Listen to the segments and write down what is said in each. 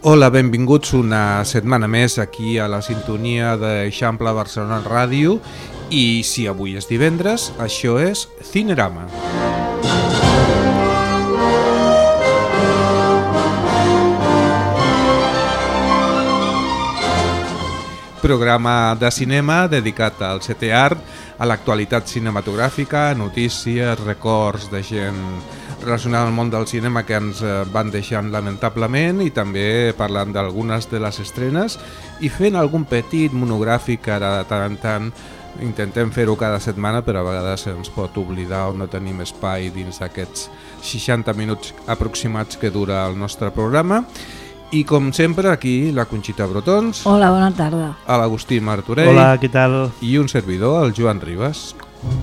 Hola, benvinguts una setmana més aquí a la sintonia d'Eixample Barcelona Ràdio i si avui és divendres, això és Cinerama. Programa de cinema dedicat al setè art, a l'actualitat cinematogràfica, notícies, records de gent relacionada al món del cinema que ens van deixant lamentablement i també parlant d'algunes de les estrenes i fent algun petit monogràfic ara de tant en tant. Intentem fer-ho cada setmana, però a vegades ens pot oblidar o no tenim espai dins d'aquests 60 minuts aproximats que dura el nostre programa. I com sempre aquí la Conxita Brotons. Hola, bona tarda. L'Agustí Martorell. Hola, què tal? I un servidor, el Joan Ribas.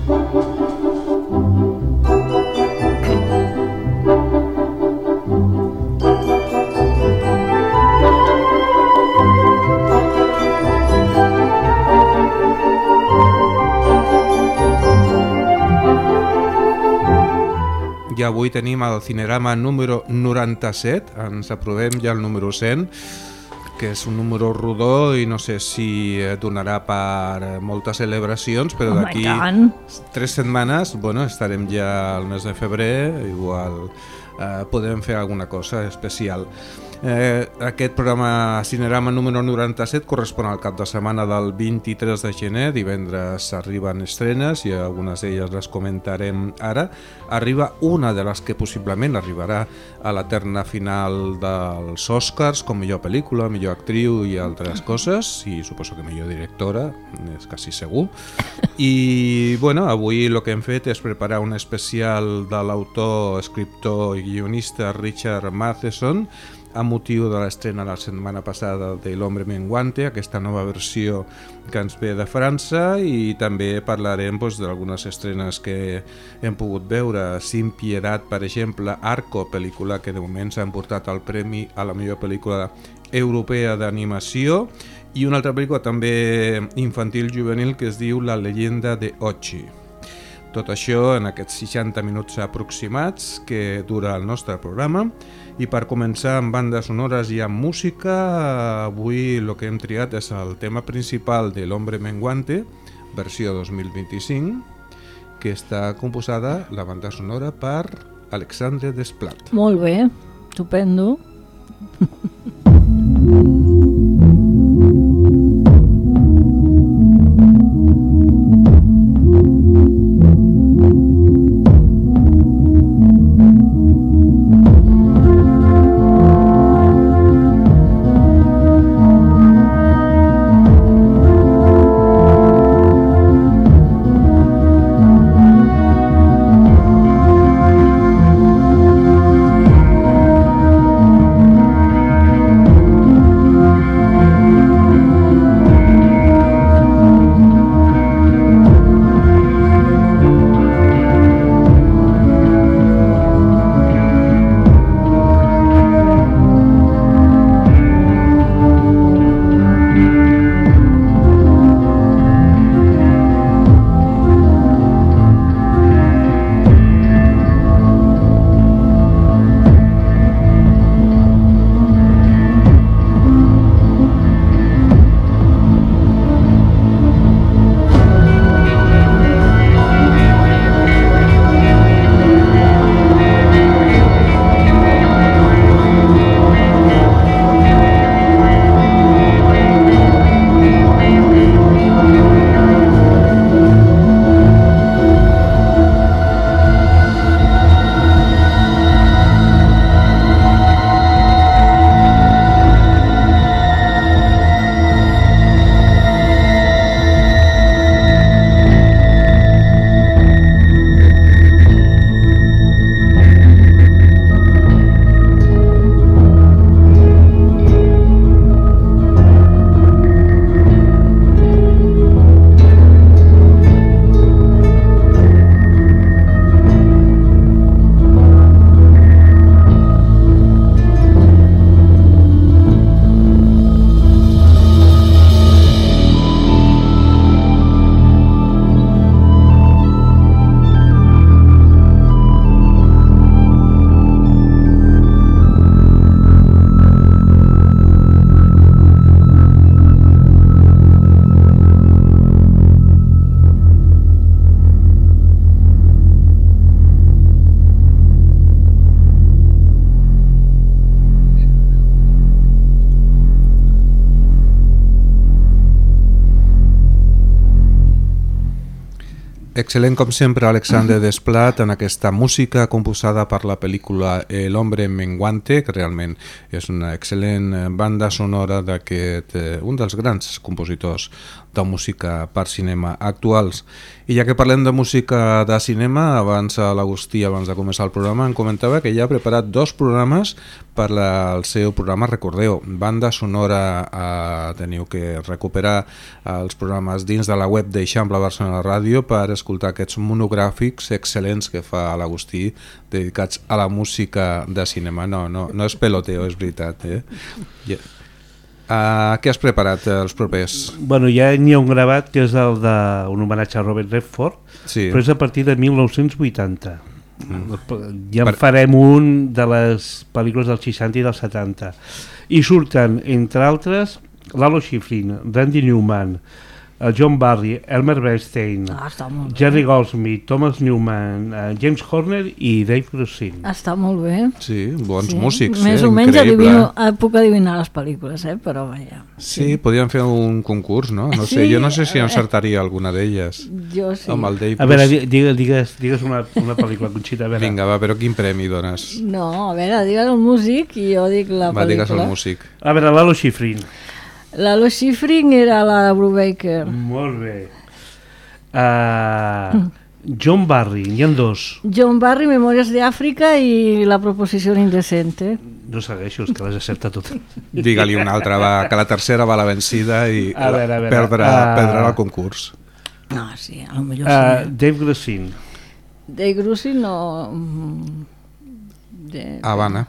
I avui tenim el Cinerama número 97, ens aprovem ja el número 100, que és un número rodó i no sé si donarà per moltes celebracions, però d'aquí 3 setmanes estarem ja al mes de febrer, igual podem fer alguna cosa especial. Aquest programa Cinerama número 97 correspon al cap de setmana del 23 de gener, divendres arriben estrenes i algunes d'elles les comentarem ara. Arriba una de les que possiblement arribarà a la terna final dels Oscars com millor pel·lícula, millor actriu i altres coses, i suposo que millor directora, és quasi segur. I avui el que hem fet és preparar un especial de l'autor, escriptor i guionista Richard Matheson a motiu de l'estrena la setmana passada de L'Hombre Menguante, aquesta nova versió que ens ve de França, i també parlarem d'algunes estrenes que hem pogut veure. Sin Piedad, per exemple, Arco, pel·lícula que de moment s'ha emportat el premi a la millor pel·lícula europea d'animació, i una altra pel·lícula també infantil juvenil que es diu La leyenda de Ochi. Tot això en aquests 60 minuts aproximats que dura el nostre programa. I per començar amb bandes sonores i amb música, avui el que hem triat és el tema principal de L'Hombre Menguante, versió 2025, que està composada, la banda sonora, per Alexandre Desplat. Molt bé, estupendo. Excel·lent com sempre Alexander Desplat en aquesta música composada per la pel·lícula El hombre menguante, que realment és una excel·lent banda sonora d'aquest un dels grans compositors de música per cinema actuals. I ja que parlem de música de cinema, abans l'Agustí, abans de començar el programa, em comentava que ja ha preparat 2 programes per al seu programa. Recordeu, banda sonora, teniu que recuperar els programes dins de la web d'Eixample Barcelona Ràdio per escoltar aquests monogràfics excel·lents que fa l'Agustí dedicats a la música de cinema. No és peloteo, és veritat. Què has preparat els propers? Bueno, ja n'hi ha un gravat que és el d'un homenatge a Robert Redford, sí. Però és a partir de 1980. Ja en farem un de les pel·lícules dels 60 i dels 70. I surten, entre altres, Lalo Schifrin, Randy Newman, John Barry, Elmer Bernstein, Jerry Goldsmith, Thomas Newman, James Horner i Dave Grusin. Està molt bé. Sí, bons músics. Més o menys puc adivinar les pel·lícules, però vaja. Sí, podríem fer un concurs, no? Jo no sé si encertaria alguna d'elles. Jo sí. Amb el Dave a veure, digues una pel·lícula, Conxita. Vinga, va, però quin premi dones? No, a veure, digues el músic i jo dic la pel·lícula. Va, digues el músic. A veure, Lalo Schifrin. Lalo Schifrin era la de Brubaker. Molt bé. John Barry, n'hi ha 2. John Barry, Memòries d'Àfrica i La proposició indecente. No segueixo, és que les acerta totes. Digue-li una altra, va, que la tercera va a la vencida i perdrà el concurs. No, sí, a lo millor sí. Dave Grusin. Dave Grusin no... Havana.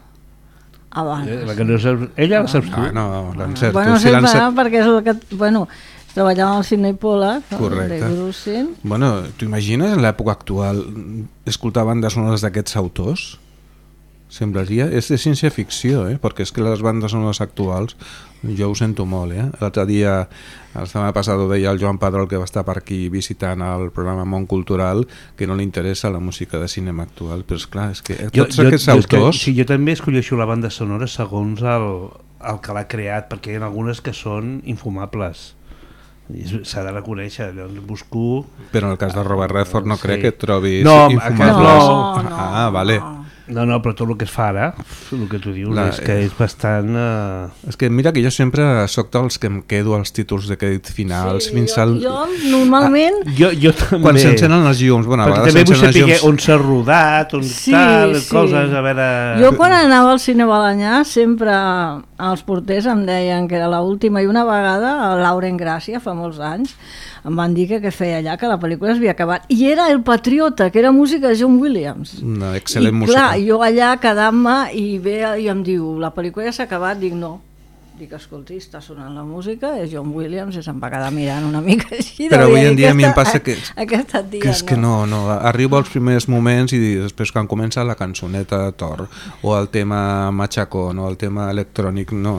Ella la saps tu? No, l'encerto. Bueno, perquè és el que... Bueno, treballava al Sidney Pollack. Correcte. Bueno, t'ho imagines en l'època actual escoltar bandes sonores d'aquests autors? Semblaria... És de ciència-ficció, perquè és que les bandes sonores actuals jo ho sento molt. L'altre dia, la setmana passada, ho deia el Joan Padrol, que va estar per aquí visitant el programa Món Cultural, que no li interessa la música de cinema actual, però esclar, és que tots aquests autors... Sí, jo també escolleixo la banda sonora segons el que l'ha creat, perquè hi ha algunes que són infumables. S'ha de reconèixer, llavors busco... Però en el cas de Robert Redford no crec que et trobis infumables. Vale. No, però tot el que es fa ara, el que tu dius, és que és bastant... És que mira que jo sempre soc dels que em quedo als títols de crèdit finals fins al... Jo normalment... Jo també... Quan s'encenen els llums, bueno, a vegades també vull saber on s'ha rodat, on tal, coses, a veure... Jo quan anava al cine Balanyà sempre els porters em deien que era l'última, i una vegada a Lauren Gràcia, fa molts anys, em van dir que feia allà, que la pel·lícula s'havia acabat, i era El Patriota, que era música de John Williams. Una excel·lent música. I clar, jo allà quedant-me i em diu, la pel·lícula ja s'ha acabat, dic no. Dic, escolti, està sonant la música, és John Williams, i se'm va quedar mirant una mica així. Però avui en dia a mi em passa que és que no, arribo als primers moments i després quan comença la cançoneta de Thor o el tema machacón o el tema electrònic, no,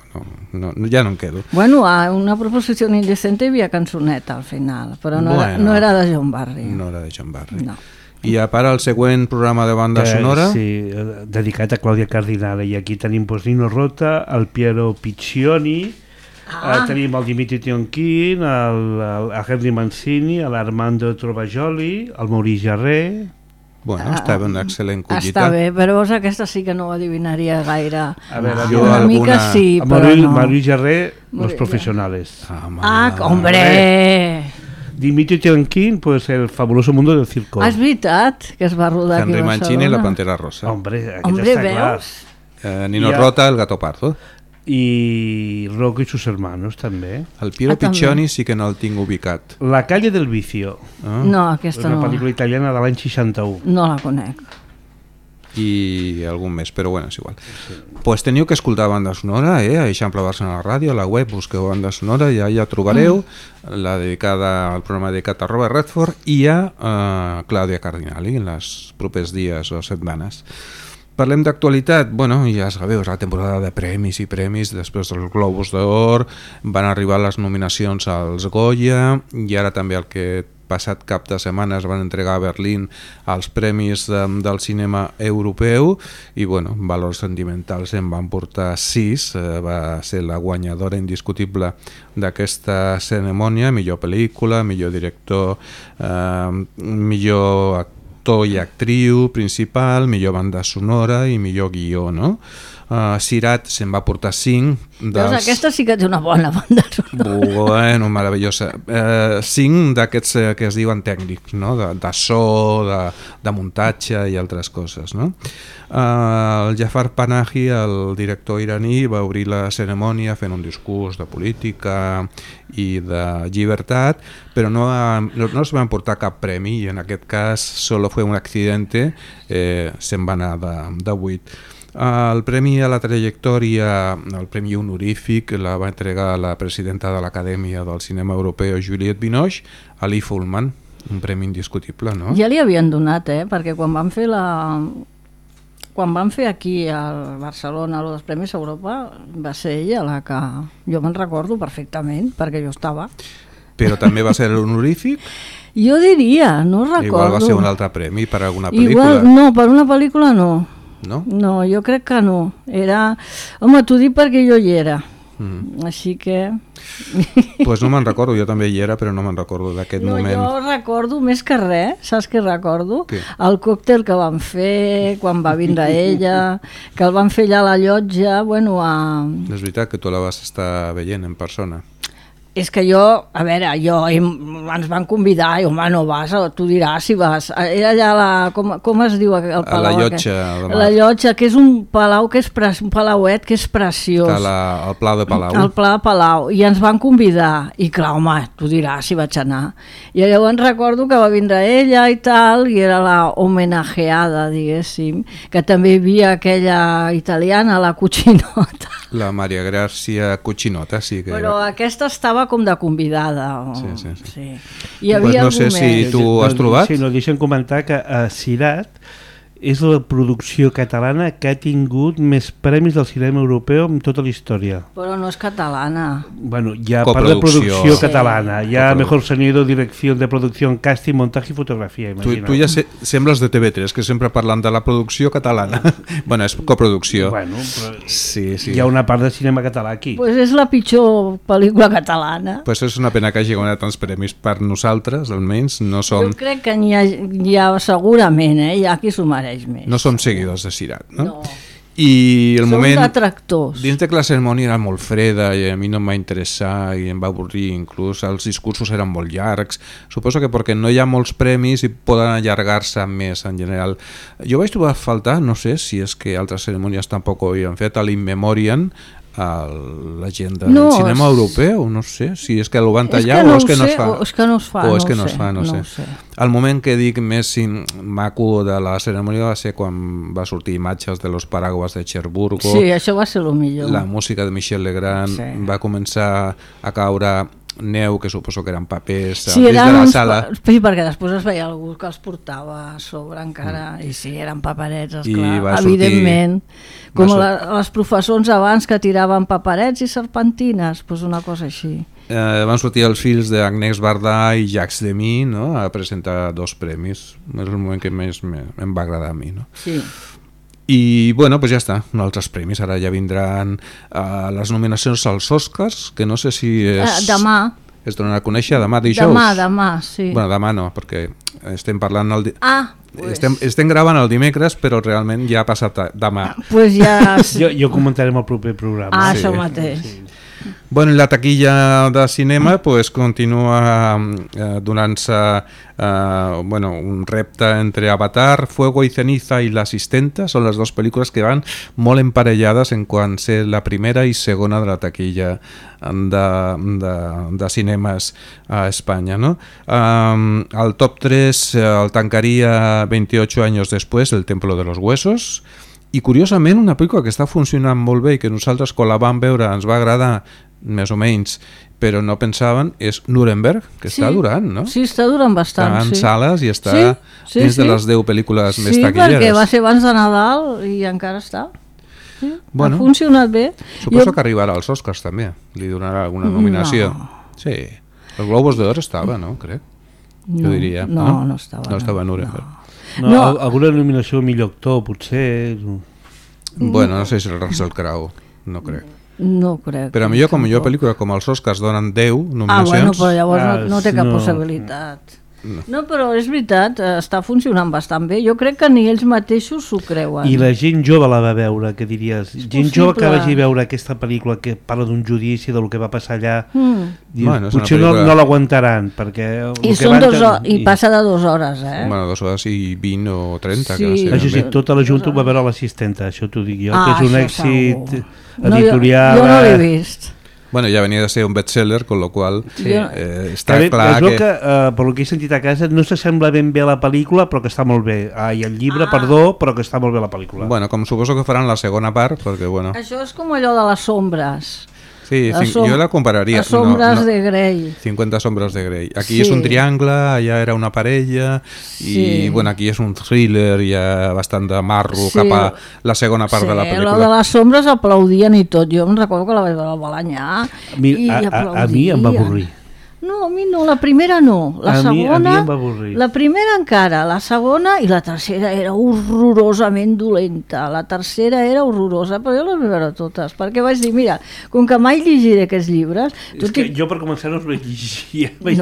ja no em quedo. Bueno, a Una proposició indecente hi havia cançoneta al final, però no era de John Barry. No era de John Barry. No. I a part el següent programa de banda sonora? Sí, dedicat a Clàudia Cardinale, i aquí tenim Nino Rota, el Piero Piccioni, tenim el Dimitri Tionkin, el Henry Mancini, l'Armando Trovajoli, el Maurice Jarre... Bueno, està una excel·lent collita. Està bé, però aquesta sí que no ho adivinaria gaire. A veure, una mica sí, però no. Maurice Jarre, Los Profesionales. Hombre! Dimitri Tionkin, pues El fabuloso mundo del circo. És veritat que es va rodar aquí a Henry Barcelona. Mancini i La Pantera Rosa. Hombre, està veus? clar. Nino Rota, El gato pardo. I Rocco i sus hermanos, també. El Piero Piccioni sí que no el tinc ubicat. La calle del vicio. No, aquesta no. Una pel·lícula italiana de l'any 61. No la conec. I algun més, però bueno, és igual. Pues teniu que escoltar banda sonora, a Eixample Barcelona Ràdio, a la web, busqueu banda sonora, ja trobareu la dedicada al programa dedicat a Robert Redford i a Clàudia Cardinale en els propers dies o setmanes. Parlem d'actualitat, bueno, ja sabeu, és la temporada de premis i premis, després dels Globus d'Or, van arribar les nominacions als Goya i ara també el que passat cap de setmana es van entregar a Berlín els premis del cinema europeu i bueno, valors sentimentals en van portar 6, va ser la guanyadora indiscutible d'aquesta cerimònia, millor pel·lícula, millor director, millor actor i actriu principal, millor banda sonora i millor guió, no? Sirat se'n va portar 5 Veus, aquesta sí que té una bona banda sonora. Bueno, meravellosa. 5 d'aquests que es diuen tècnics, no? de so, de muntatge i altres coses, no? El Jafar Panahi, el director iraní, va obrir la cerimònia fent un discurs de política i de llibertat, però no es va emportar cap premi i en aquest cas solo fue un accidente, se'n va anar de 8. El premi a la trajectòria, el premi honorífic, la va entregar la presidenta de l'Acadèmia del Cinema Europeu, Juliette Binoche, a Lee Fullman, un premi indiscutible, no? Ja li havien donat, perquè quan van fer aquí a Barcelona els Premis Europa, va ser ella la que... Jo me'n recordo perfectament, perquè jo estava. Però també va ser l'honorífic? Jo diria, no recordo. Igual va ser un altre premi per alguna pel·lícula? Igual, no, per una pel·lícula no. No? No, jo crec que no. Era... Home, t'ho dic perquè jo hi era. Així que... Pues no me'n recordo, jo també hi era, però no me'n recordo d'aquest moment. Jo recordo més que res, saps què recordo? Què? El còctel que van fer quan va vindre ella, que el van fer allà a la llotja, bueno... És veritat que tu la vas estar veient en persona. És que jo, a veure, ens van convidar i home, no vas, tu diràs si vas. Era allà, com es diu el palau? A la llotja. La llotja, que és un palau que és un palauet que és preciós. El Pla de Palau. El Pla de Palau, i ens van convidar, i clar, home, tu diràs si vaig anar. I llavors recordo que va vindre ella i tal, i era la homenajeada, diguéssim, que també hi havia aquella italiana, la Cucinota. La Maria Gràcia Cucinota, sí que però era. Aquesta estava com de convidada. Sí. Hi havia no sé si tu has trobat. Sí, no, deixa'm comentar que Sirat és la producció catalana que ha tingut més premis del cinema europeu en tota la història. Però no és catalana. Bueno, hi ha part de producció catalana, hi ha mejor sonido, direcció de producció, casting, montatge i fotografia. Tu ja sembles de TV3, que sempre parlant de la producció catalana. Bueno, és coproducció. Bueno, però sí. Hi ha una part de cinema català aquí. Pues és la pitjor pel·lícula catalana. Pues és una pena que hagi guanyat tants premis per nosaltres, almenys no som... Jo crec que hi ha segurament, hi ha qui s'ho mereix més. No som seguidors de Sirat, no? No. I el som moment... detractors. Dins de que la cerimònia era molt freda i a mi no em va interessar i em va avorrir, inclús els discursos eren molt llargs. Suposo que perquè no hi ha molts premis i poden allargar-se més en general. Jo vaig trobar a faltar, no sé si és que altres cerimònies tampoc ho havien fet, a l'In Memoriam, la gent del cinema europeu, no sé si és que ho van tallar o és que no es fa. És que no es fa, o és que no es fa, no sé. El moment que dic més maco de la cerimònia va ser quan va sortir imatges de los paraguas de Cherburgo. Sí, això va ser el millor. La música de Michel Legrand, va començar a caure neu, que suposo que eren papers sí, des de la sala. Sí, perquè després es veia algú que els portava a sobre encara, i sí, eren paperets, esclar, evidentment. Com les professors abans que tiraven paperets i serpentines, doncs una cosa així. Van sortir els fills d'Agnès Varda i Jacques Demy, no?, a presentar 2 premis. És el moment que més em va agradar a mi, no? Sí. I bueno, pues ja està, altres premis. Ara ja vindran les nominacions als Oscars, que no sé si és... demà. Es donen a conèixer demà dijous? Demà, sí. Bueno, demà no, perquè estem parlant... Pues... Estem gravant el dimecres, però realment ja ha passat demà. Pues ja... jo comentarem el proper programa. Sí. Això mateix. Sí. Bueno, la taquilla de cinema pues, continua donant-se un repte entre Avatar, Fuego y Ceniza i L'Assistenta. Són les 2 pel·lícules que van molt emparellades en quant a ser la primera i segona de la taquilla de cinemes a Espanya, no? El top 3 el tancaria 28 anys després, El Templo de los Huesos. I curiosament una pel·lícula que està funcionant molt bé i que nosaltres quan la vam veure ens va agradar més o menys, però no pensaven, és Nuremberg, que està durant, no? Sí, està durant bastant. Està en sales i està dins de les 10 pel·lícules més taquilleres. Sí, perquè va ser abans de Nadal i encara està. Sí, ha funcionat bé. Suposo que arribarà als Oscars també, li donarà alguna nominació. No. Sí, els Globos d'Or estava, no? Crec. jo diria. No estava. No estava a Nuremberg. No, alguna nominació millor actor, potser... Bueno, no sé si el Russell Crowe, no crec. No crec. Però millor com millor pel·lícula, com els Oscars donen 10 nominacions... Bueno, però llavors no té cap possibilitat. No, però és veritat, està funcionant bastant bé. Jo crec que ni ells mateixos s'ho creuen. I la gent jove la va veure, què diries? Gent jove que vagi a veure aquesta pel·lícula que parla d'un judici, del que va passar allà, Bueno, potser no l'aguantaran, perquè... I passa de 2 hores, eh? Bueno, 2 hores i 20 o 30. Sí. Que no sé, això sí, tota la Junta ho va veure l'assistenta, això t'ho dic jo, que és un èxit segur. editorial... Jo no l'he vist. Bueno, ja venia de ser un bestseller, con lo qual està També, clar que... per lo que he sentit a casa, no s'assembla ben bé a la pel·lícula, però que està molt bé. I el llibre, perdó, però que està molt bé la pel·lícula. Bueno, com suposo que faran la segona part, perquè bueno... Això és com allò de les sombres. Sí, jo la compararia. Les sombres de Grey. 50 sombres de Grey. Aquí és un triangle, allà era una parella, i bueno, aquí és un thriller ja bastant de marro cap a la segona part de la pel·lícula. Lo de les sombres aplaudien i tot. Jo em recordo que la vaig veure al Balanyà i aplaudien. A mi em va avorrir. No, a mi no, la primera no. La segona, a mi em va avorrir. La primera encara, la segona i la tercera era horrorosament dolenta. La tercera era horrorosa, però jo les vaig veure totes, perquè vaig dir, mira, com que mai llegiré aquests llibres... És que jo per començar no els vaig llegir, vaig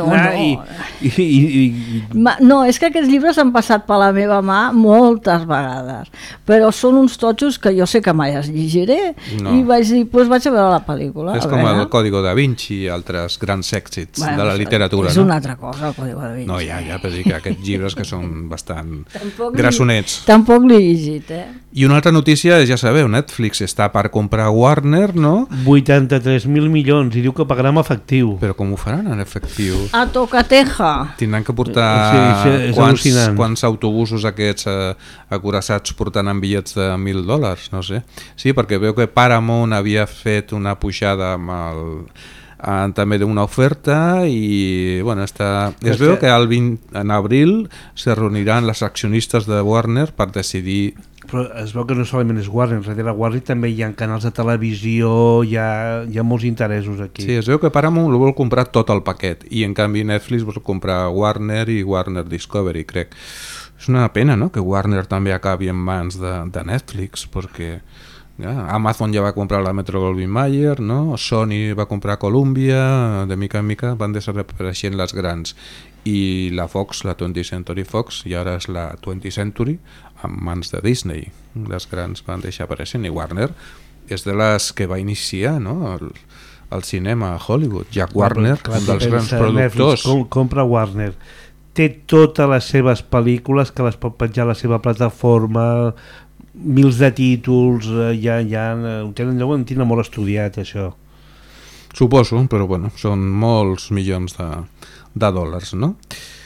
No, és que aquests llibres han passat per la meva mà moltes vegades, però són uns totxos que jo sé que mai els llegiré, i vaig dir, doncs vaig a veure la pel·lícula. És com el Código da Vinci i altres grans èxits de la literatura. És una altra cosa, el Código da Vinci. No, ja, però dic que aquests llibres que són bastant grassonets. Tampoc l'he llegit, I una altra notícia és, ja sabeu, Netflix està per comprar Warner, no? 83.000 milions, i diu que pagarà amb efectiu. Però com ho faran en efectiu? A tocateja. Tindran que portar quants autobusos aquests acuraçats portant en bitllets de $1.000, no sé. Sí, perquè veu que Paramount havia fet una pujada amb també d'una oferta i bueno, es veu que en abril se reuniran les accionistes de Warner per decidir. Però es veu que no solament és Warner, darrere Warner també hi ha canals de televisió, hi ha molts interessos aquí. Sí, es veu que Paramount vol comprar tot el paquet i en canvi Netflix vol comprar Warner i Warner Discovery, crec. És una pena, no?, que Warner també acabi en mans de Netflix, perquè Amazon ja va comprar la Metro-Goldwyn-Mayer, no? Sony va comprar Columbia, de mica en mica van desapareixent les grans, i la Fox, la 20th Century Fox, i ara és la 20th Century en mans de Disney. Les grans van deixar apareixent, i Warner és de les que va iniciar, no?, el cinema a Hollywood. Jack Warner, un dels grans productors. Netflix compra Warner, té totes les seves pel·lícules que les pot penjar a la seva plataforma, mils de títols, ja ho tenen molt estudiat, això. Suposo, però bueno, són molts milions de dòlars, no?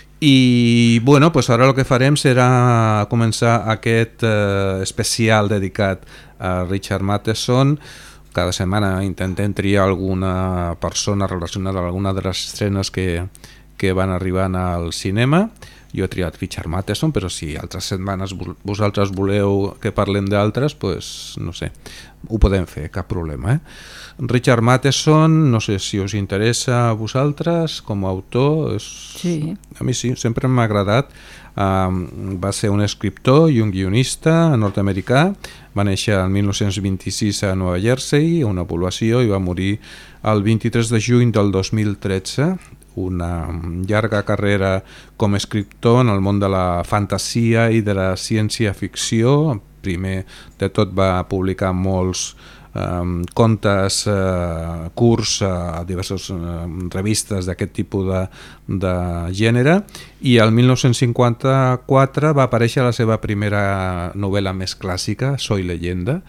I bueno, pues ara el que farem serà començar aquest especial dedicat a Richard Matheson. Cada setmana intentem triar alguna persona relacionada amb alguna de les escenes que van arribant al cinema. Jo he triat Richard Matheson, però si altres setmanes vosaltres voleu que parlem d'altres, pues, no sé, ho podem fer, cap problema. Richard Matheson, no sé si us interessa a vosaltres com a autor. Sí. A mi sí, sempre m'ha agradat. Va ser un escriptor i un guionista nord-americà. Va néixer el 1926 a Nova Jersey, una població, i va morir el 23 de juny del 2013. Una llarga carrera com a escriptor en el món de la fantasia i de la ciència-ficció. Primer de tot va publicar molts contes curts a diverses revistes d'aquest tipus de gènere, i el 1954 va aparèixer la seva primera novel·la més clàssica, Soy leyenda,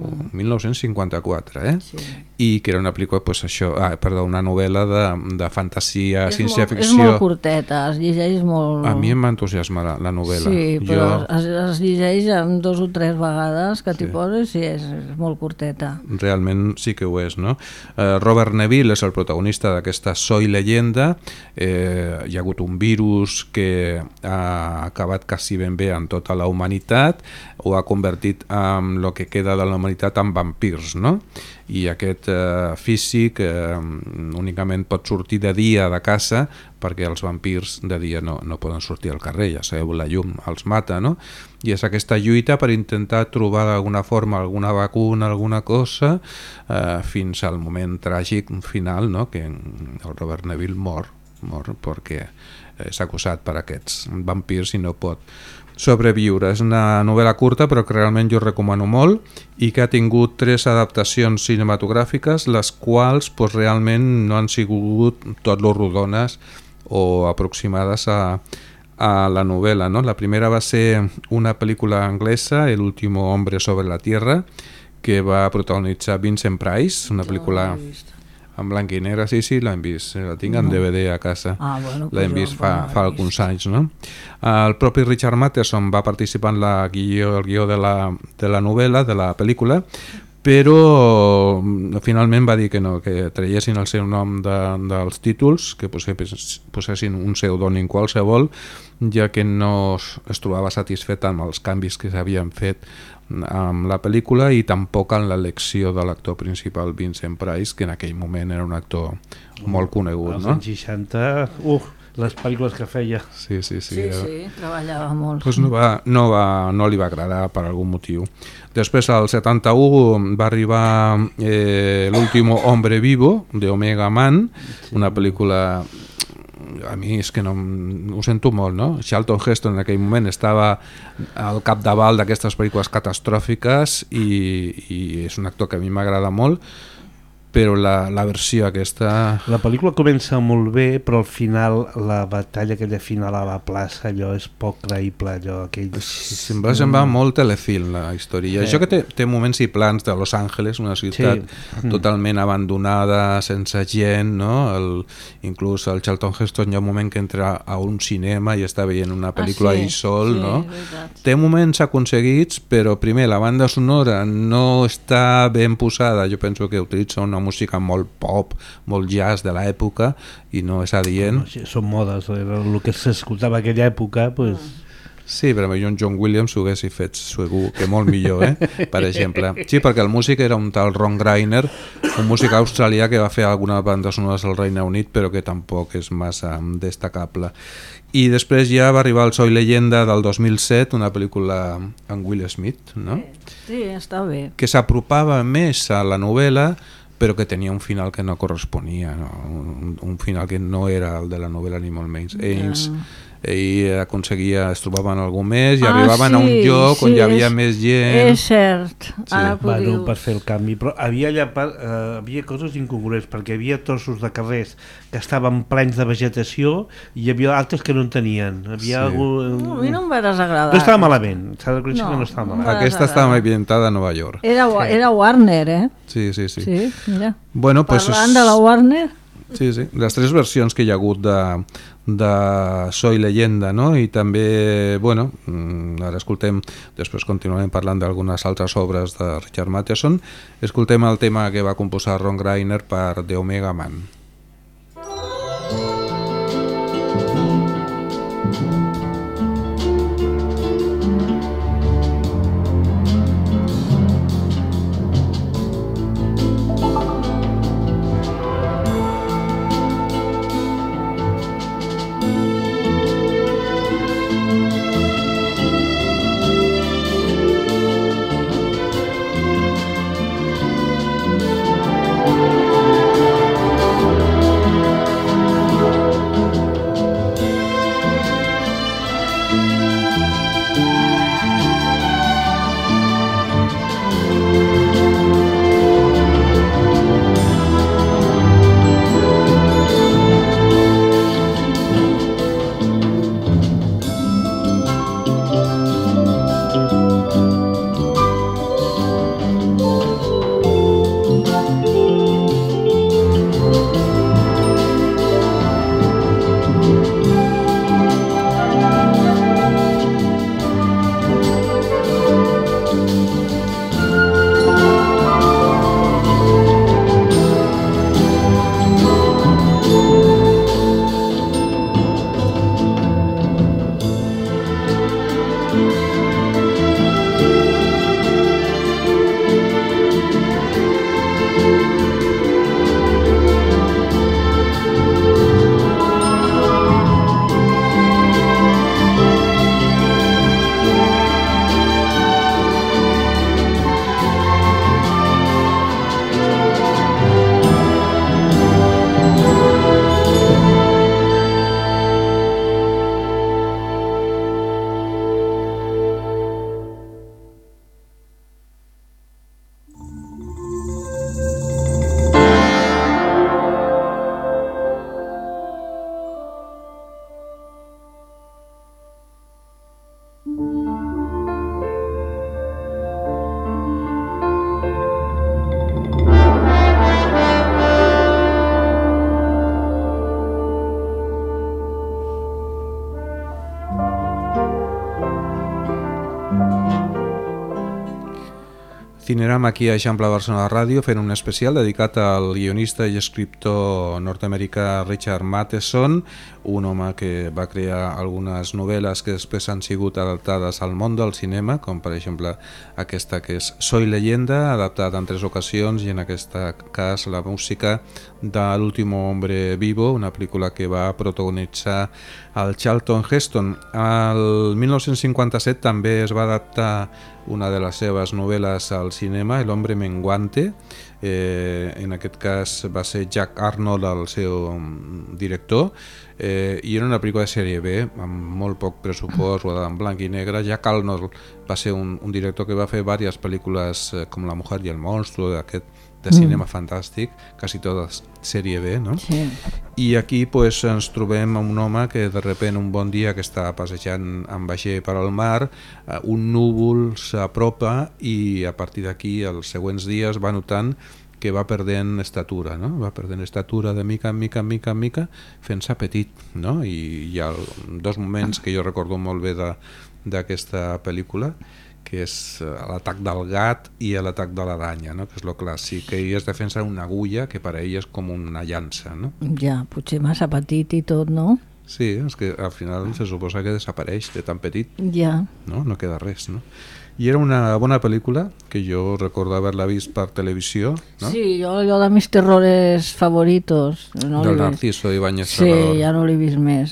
1954, Sí. I que era una pel·lícula, pues, una novel·la de fantasia, ciència-ficció. És molt curteta, es llegeix molt... A mi em va entusiasmar la novel·la. Sí, però es llegeix en 2 o 3 vegades que t'hi poses i és molt curteta. Realment sí que ho és, no? Robert Neville és el protagonista d'aquesta Soy leyenda. Hi ha hagut un virus que ha acabat quasi ben bé en tota la humanitat, o ha convertit el que queda de la humanitat en vampirs, no? I aquest físic únicament pot sortir de dia de casa perquè els vampirs de dia no poden sortir al carrer, ja sabeu, la llum els mata, no? I és aquesta lluita per intentar trobar d'alguna forma alguna vacuna, alguna cosa, fins al moment tràgic final, no? Que el Robert Neville mor perquè és acusat per aquests vampirs i no pot sobreviure. És una novel·la curta però que realment jo recomano molt i que ha tingut 3 adaptacions cinematogràfiques, les quals realment no han sigut tot lo rodones o aproximades a la novel·la, no? La primera va ser una pel·lícula anglesa, El último hombre sobre la tierra, que va protagonitzar Vincent Price, una pel·lícula en blanc i negre. Sí, l'hem vist, la tinc en DVD a casa. Bueno, l'hem vist fa alguns anys, no? El propi Richard Matheson va participar en el guió de la novel·la, de la pel·lícula, però finalment va dir que no, que traiessin el seu nom dels títols, que posessin un pseudònim qualsevol, ja que no es trobava satisfet amb els canvis que s'havien fet amb la pel·lícula i tampoc en l'elecció de l'actor principal, Vincent Price, que en aquell moment era un actor molt conegut. Als anys 60, les pel·lícules que feia. Sí, treballava molt. Pues no li va agradar per algun motiu. Després, al 71, va arribar L'último hombre vivo, de Omega Man, una pel·lícula... A mi és que no, ho sento molt, no? Charlton Heston en aquell moment estava al capdavant d'aquestes pel·lícules catastròfiques i és un actor que a mi m'agrada molt, però la versió aquesta... La pel·lícula comença molt bé, però al final, la batalla aquella final a la plaça, allò és poc creïble, allò aquell... Sembla molt telefilm, la història. Això que té moments i plans de Los Angeles, una ciutat totalment abandonada, sense gent, no? Inclús el Charlton Heston hi ha un moment que entra a un cinema i està veient una pel·lícula ell sol, no? Té moments aconseguits, però primer, la banda sonora no està ben posada. Jo penso que utilitza una música molt pop, molt jazz de l'època i no és adient. Són modes, el que s'escoltava aquella època, pues... Sí, però millor un John Williams ho haguessi fet segur que molt millor, per exemple. Sí, perquè el músic era un tal Ron Greiner, un músic australià que va fer algunes bandes sonores al Regne Unit, però que tampoc és massa destacable. I després ja va arribar el Soy Leyenda del 2007, una pel·lícula amb Will Smith, no? Sí, està bé. Que s'apropava més a la novel·la, però que tenia un final que no corresponia, no? Un final que no era el de la novel·la ni molt menys. Ell aconseguia, es trobaven algú més i arribaven a un lloc on hi havia més gent. És cert. Bueno, per fer el canvi, però havia coses incongruents, perquè hi havia trossos de carrers que estaven plens de vegetació i hi havia altres que no en tenien. A mi no em va desagradar. No estava malament, s'ha de conèixer que no estava malament. Aquesta estava ambientada a Nova York. Era Warner, Sí. Sí, mira. Bueno, parlant de la Warner... Sí, les 3 versions que hi ha hagut de Soy Leyenda, no? I també, bueno, ara escoltem, després continuarem parlant d'algunes altres obres de Richard Matheson, escoltem el tema que va composar Ron Greiner per The Omega Man. continuem aquí a Eixample Barcelona Ràdio fent un especial dedicat al guionista i escriptor nord-americà Richard Matheson, un home que va crear algunes novel·les que després han sigut adaptades al món del cinema, com per exemple aquesta que és Soy Leyenda, adaptada en 3 ocasions, i en aquest cas la música de L'último hombre vivo, una pel·lícula que va protagonitzar el Charlton Heston. El 1957 també es va adaptar una de les seves novel·les al cinema, El hombre menguante. En aquest cas va ser Jack Arnold el seu director, i era una pel·lícula de sèrie B amb molt poc pressupost, rodada en blanc i negre. Jack Arnold va ser un director que va fer diverses pel·lícules com La mujer y el monstruo, de cinema fantàstic, quasi tota sèrie B, no? Sí. I aquí pues, ens trobem amb un home que de repent un bon dia que està passejant amb vaixell per al mar, un núvol s'apropa i a partir d'aquí els següents dies va notant que va perdent estatura, no? Va perdent estatura de mica en mica, fent-se petit, no? I hi ha 2 moments que jo recordo molt bé d'aquesta pel·lícula, que és l'atac del gat i l'atac de l'aranya, no? Que és el clàssic, que ell es defensa una agulla que per a ell és com una llança, no? Ja, potser massa petit i tot, no? Sí, és que al final se suposa que desapareix de tan petit, ja. No queda res, no? I era una bona pel·lícula que jo recordo haver-la vist per televisió, no? Sí, jo de mis terrores favoritos no del Narciso Ibáñez sí, Salvador. ja no l'he vist més,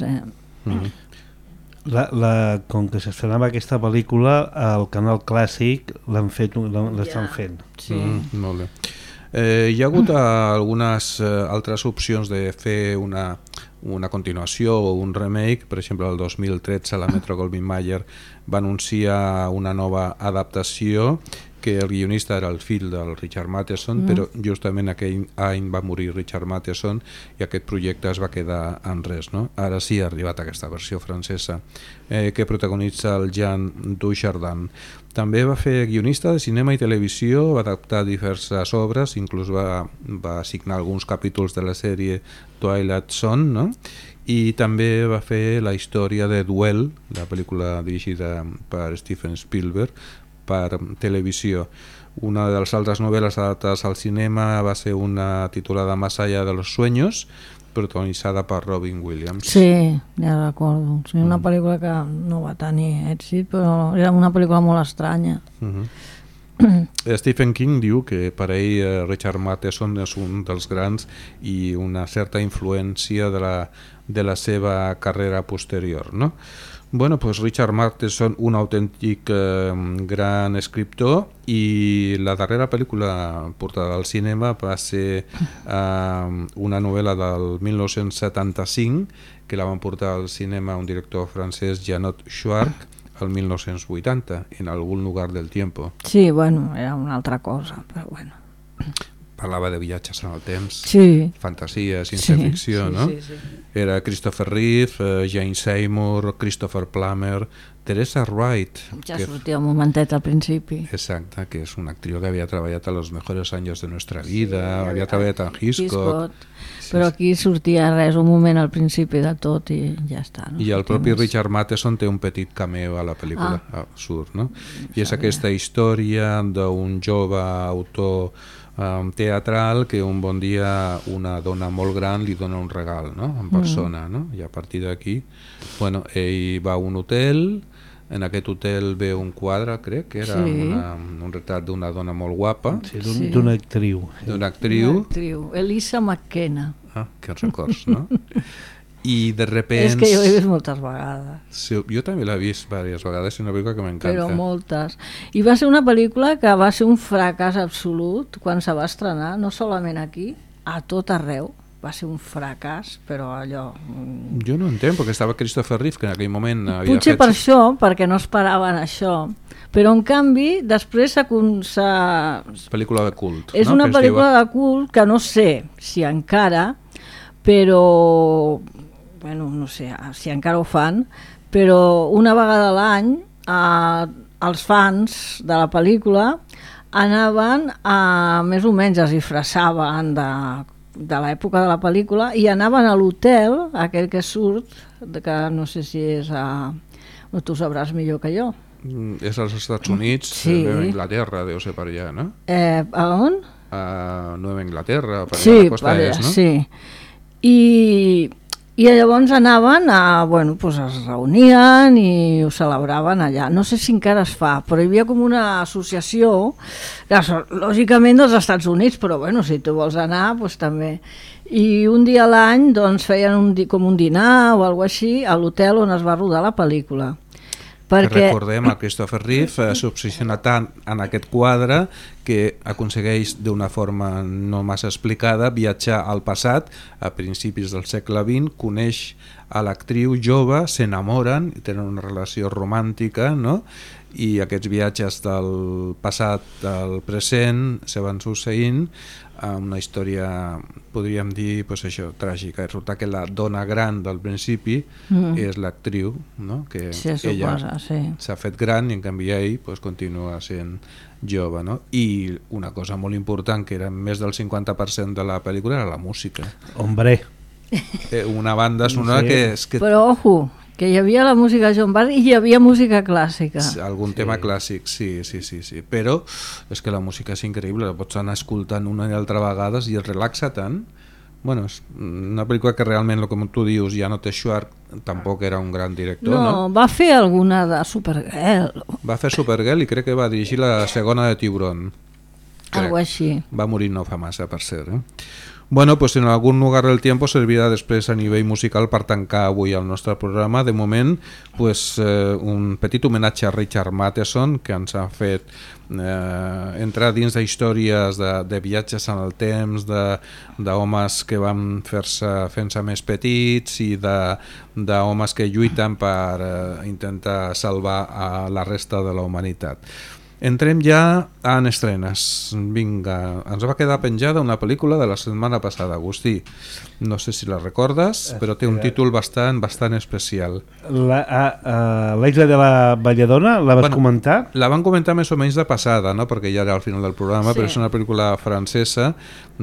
Com que s'estrenava aquesta pel·lícula, al Canal Clàssic l'estan fent. Sí. Molt bé. Hi ha hagut algunes altres opcions de fer una continuació o un remake. Per exemple, el 2013 la Metro-Goldwyn-Mayer va anunciar una nova adaptació, que el guionista era el fill del Richard Matheson, però justament aquell any va morir Richard Matheson i aquest projecte es va quedar en res, no? Ara sí ha arribat aquesta versió francesa que protagonitza el Jean Dujardin. També va fer guionista de cinema i televisió, va adaptar diverses obres, inclús va signar alguns capítols de la sèrie Twilight Zone, no? I també va fer la història de Duel, la pel·lícula dirigida per Steven Spielberg, per televisió. Una de les altres novel·les adaptades al cinema va ser una titulada Más allá de los sueños, protagonitzada per Robin Williams. Sí, ja recordo. Sí, una pel·lícula que no va tenir èxit, però era una pel·lícula molt estranya. Stephen King diu que per ell Richard Matheson és un dels grans i una certa influència de la seva carrera posterior, no? Bueno, pues Richard Matheson, un autèntic gran escriptor, i la darrera pel·lícula portada al cinema va ser una novel·la del 1975 que la van portar al cinema un director francès, Jeannot Schwartz, el 1980, en algun lugar del tiempo. Sí, bueno, era una altra cosa, però bueno. Parlava de viatges en el temps, sí. Fantasia, ciència-ficció, no? Sí. Era Christopher Reeve, Jane Seymour, Christopher Plummer, Teresa Wright. Ja sortia un momentet al principi. Exacte, que és una actriu que havia treballat a Los mejores años de nuestra vida, havia treballat en Hitchcock. Però aquí sortia res, un moment al principi de tot i ja està. No? I el propi Richard Matheson té un petit cameo a la pel·lícula, surt, no? I és aquesta història d'un jove autor teatral que un bon dia una dona molt gran li dona un regal, no? En persona, no? I a partir d'aquí, bueno, ell va a un hotel, en aquest hotel ve un quadre, crec que era un retrat d'una dona molt guapa, d'una actriu. D'una actriu, Elisa McKenna. Que records, no? I de repente... És que jo l'he vist moltes vegades. Sí, jo també l'he vist diverses vegades, és una pel·lícula que m'encanta. Però moltes. I va ser una pel·lícula que va ser un fracàs absolut quan se va estrenar, no solament aquí, a tot arreu. Va ser un fracàs, però allò... Jo no entenc, perquè estava Christopher Reeve, que en aquell moment havia Potser per això, perquè no esperaven això. Però, en canvi, després s'ha... Pel·lícula de cult. És una pel·lícula de cult que no sé si encara, però... Bueno, no sé si encara ho fan, però una vegada a l'any els fans de la pel·lícula anaven més o menys es disfressaven de l'època de la pel·lícula i anaven a l'hotel, aquell que surt, que no sé si és tu sabràs millor que jo. És als Estats Units, sí. Nova Inglaterra, deu ser per allà, no? A on? A Nova Inglaterra, per allà sí, a la costa est, no? Sí. I llavors anaven bueno, pues es reunien i ho celebraven allà. No sé si encara es fa, però hi havia com una associació, lògicament dels Estats Units, però bueno, si tu vols anar, pues també. I un dia a l'any doncs, feien com un dinar o alguna així a l'hotel on es va rodar la pel·lícula. Perquè... Recordem, el Christopher Reeve s'obsessiona tant en aquest quadre que aconsegueix d'una forma no massa explicada viatjar al passat, a principis del segle XX, coneix a l'actriu jove, s'enamoren, tenen una relació romàntica, no? I aquests viatges del passat al present se van succeint amb una història, podríem dir, pues això, tràgica. Resulta que la dona gran del principi és l'actriu, no? Que sí, ella s'ha fet gran i en canvi ell pues, continua sent jove, no? I una cosa molt important, que era més del 50% de la pel·lícula, era la música. Hombre! Una banda sonora que és... Que... Però, ojo, que hi havia la música Joan Barry i hi havia música clàssica. Algun tema clàssic, sí. Però és que la música és increïble, la pots anar escoltant una i altra vegades i et relaxa tant. Bueno, és una pel·lícula que realment, com tu dius, ja no té Schwartz, tampoc era un gran director, no? No, va fer alguna de Supergirl. Va fer Supergirl i crec que va dirigir la segona de Tiburón. Algo així. Va morir no fa massa, per cert, Bueno, pues en algun lugar del tiempo servirà després a nivell musical per tancar avui el nostre programa. De moment, pues, un petit homenatge a Richard Matheson, que ens ha fet entrar dins d'històries de viatges en el temps, d'homes que van fent-se més petits i d'homes que lluiten per intentar salvar a la resta de la humanitat. Entrem ja en estrenes. Vinga, ens va quedar penjada una pel·lícula de la setmana passada, Agustí. No sé si la recordes, però té un títol bastant especial. La Isla de la Belladona, la vas comentar? La van comentar més o menys de passada, no? Perquè ja era al final del programa, però és una pel·lícula francesa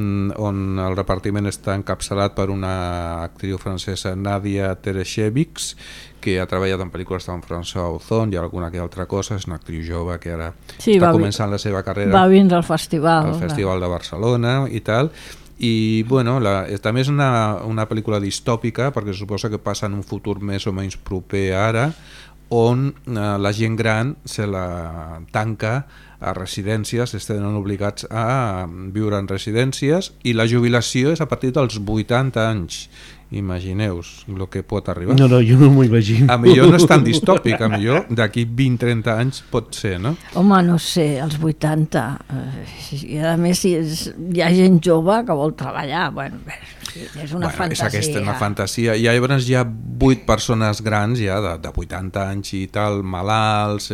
on el repartiment està encapçalat per una actriu francesa, Nadia Tereschevix, que ha treballat en pel·lícules amb François Ozon i alguna que altra cosa. És una actriu jove que ara està començant la seva carrera. Va vindre al festival. Al Festival de Barcelona i tal. I bueno, també és una pel·lícula distòpica perquè suposa que passa en un futur més o menys proper ara, on la gent gran se la tanca a residències, estan obligats a viure en residències i la jubilació és a partir dels 80 anys. Imagineu-vos el que pot arribar. No, jo no m'ho imagino. A millor no és tan distòpic, a millor d'aquí 20-30 anys pot ser, no? Home, no sé, als 80. I a més, si hi ha gent jove que vol treballar, bueno, és una fantasia. És aquesta una fantasia. I llavors hi ha 8 persones grans ja de 80 anys i tal, malalts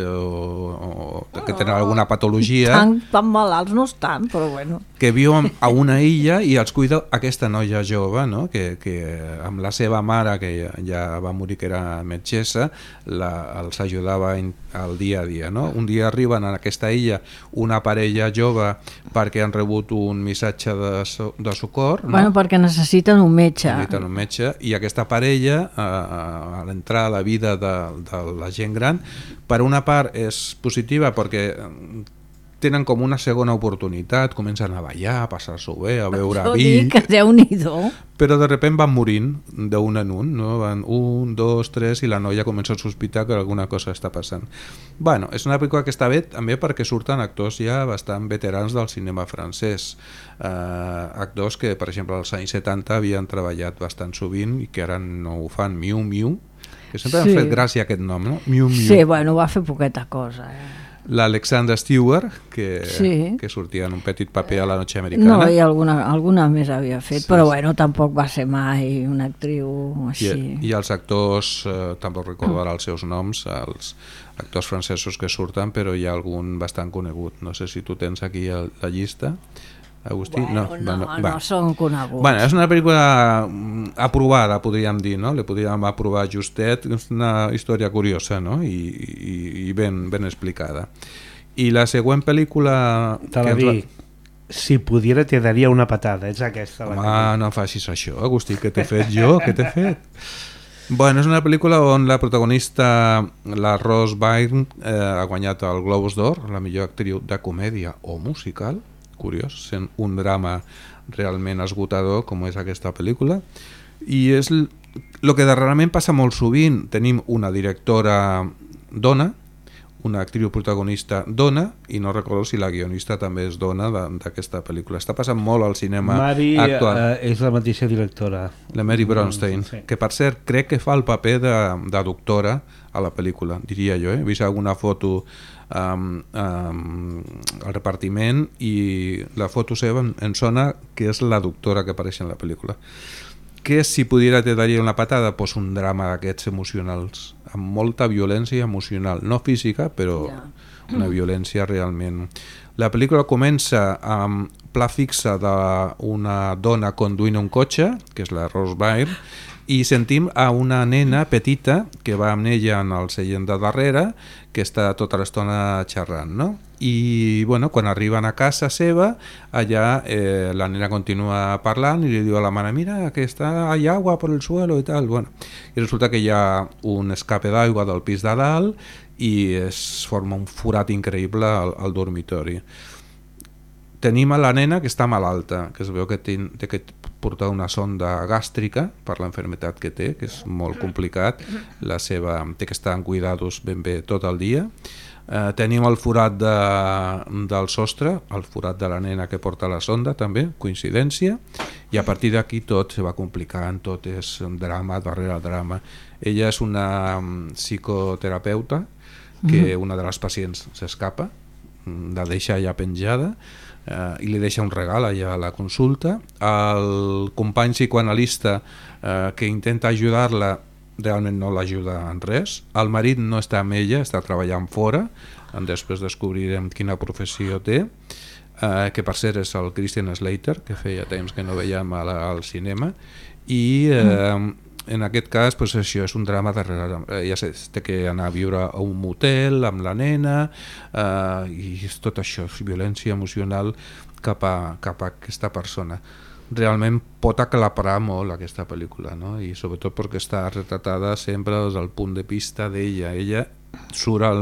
o que tenen alguna patologia. Tan malalts no estan, però bueno. Que viuen a una illa i els cuida aquesta noia jove, no? Que amb la seva mare, que ja va morir, que era metgessa, els ajudava al dia a dia, no? Un dia arriben a aquesta illa una parella jove perquè han rebut un missatge de socor, no? Bueno, perquè necessiten un metge. Necessiten un metge, i aquesta parella, a l'entrar a la vida de la gent gran, per una part és positiva perquè tenen com una segona oportunitat, comencen a ballar, a passar-s'ho bé, a beure vi... que Déu-n'hi-do. Però de sobte van morint d'un en un, no? Van 1, 2, 3 i la noia comença a sospitar que alguna cosa està passant. Bueno, és una pel·lícula que està bé també perquè surten actors ja bastant veterans del cinema francès. Actors que, per exemple, als anys 70 havien treballat bastant sovint i que ara no ho fan. Miu Miu, que sempre han fet gràcia aquest nom, no? Miu Miu. Sí, bueno, va fer poqueta cosa, L'Alexandra Stewart, que sortia en un petit paper a La noche americana. No, i alguna més havia fet, però bueno, tampoc va ser mai una actriu així. I els actors, tampoc recordo ara els seus noms, els actors francesos que surten, però hi ha algun bastant conegut. No sé si tu tens aquí la llista, Agustí. No són coneguts. Bueno, és una pel·lícula aprovada, podríem dir, no? Le podríem aprovar justet. És una història curiosa, no? I ben explicada. I la següent pel·lícula... Te la dic, si pudiera te daria una patada, és aquesta. Home, no facis això, Agustí, què t'he fet jo? Què t'he fet? Bueno, és una pel·lícula on la protagonista, la Rose Byrne, ha guanyat el Globus d'Or, la millor actriu de comèdia o musical, curiós, sent un drama realment esgotador com és aquesta pel·lícula, i és el que darrerament passa molt sovint. Tenim una directora dona, una actriu protagonista dona, i no recordo si la guionista també és dona d'aquesta pel·lícula. Està passant molt al cinema actual. És la mateixa directora, la Mary Bronstein, sí. Que per cert crec que fa el paper de doctora a la pel·lícula, diria jo. He vist alguna foto al repartiment i la foto seva em sona que és la doctora que apareix en la pel·lícula. Que si pudiera te daria una patada, pues un drama d'aquests emocionals, amb molta violència emocional, no física, però una violència realment. La pel·lícula comença amb pla fixa d'una dona conduint un cotxe, que és la Rose Byrne, i sentim a una nena petita que va amb ella en el seient de darrere, que està tota l'estona xerrant, no? I bueno, quan arriben a casa seva, allà la nena continua parlant i li diu a la mare, mira que hay agua por el suelo i tal. Bueno, i resulta que hi ha un escape d'aigua del pis de dalt i es forma un forat increïble al dormitori. Tenim a la nena que està malalta, que es veu que té que portar una sonda gàstrica per l'enfermetat que té, que és molt complicat. Té que estar en cuidados ben bé tot el dia. Tenim el forat del sostre, el forat de la nena que porta la sonda també, coincidència, i a partir d'aquí tot se va complicant, tot és un drama darrere drama. Ella és una psicoterapeuta que una de les pacients s'escapa, la deixa allà penjada i li deixa un regal allà a la consulta. El company psicoanalista que intenta ajudar-la realment no l'ajuda en res. El marit no està amb ella, està treballant fora, després descobrirem quina professió té, que per cert és el Christian Slater, que feia temps que no veiem al cinema, i en aquest cas pues, això és un drama darrere. Ja té que anar a viure a un motel amb la nena, i és tot això, és violència emocional cap a aquesta persona. Realment pot aclaparar molt aquesta pel·lícula, no? I sobretot perquè està retratada sempre des del punt de vista d'ella. Ella surt al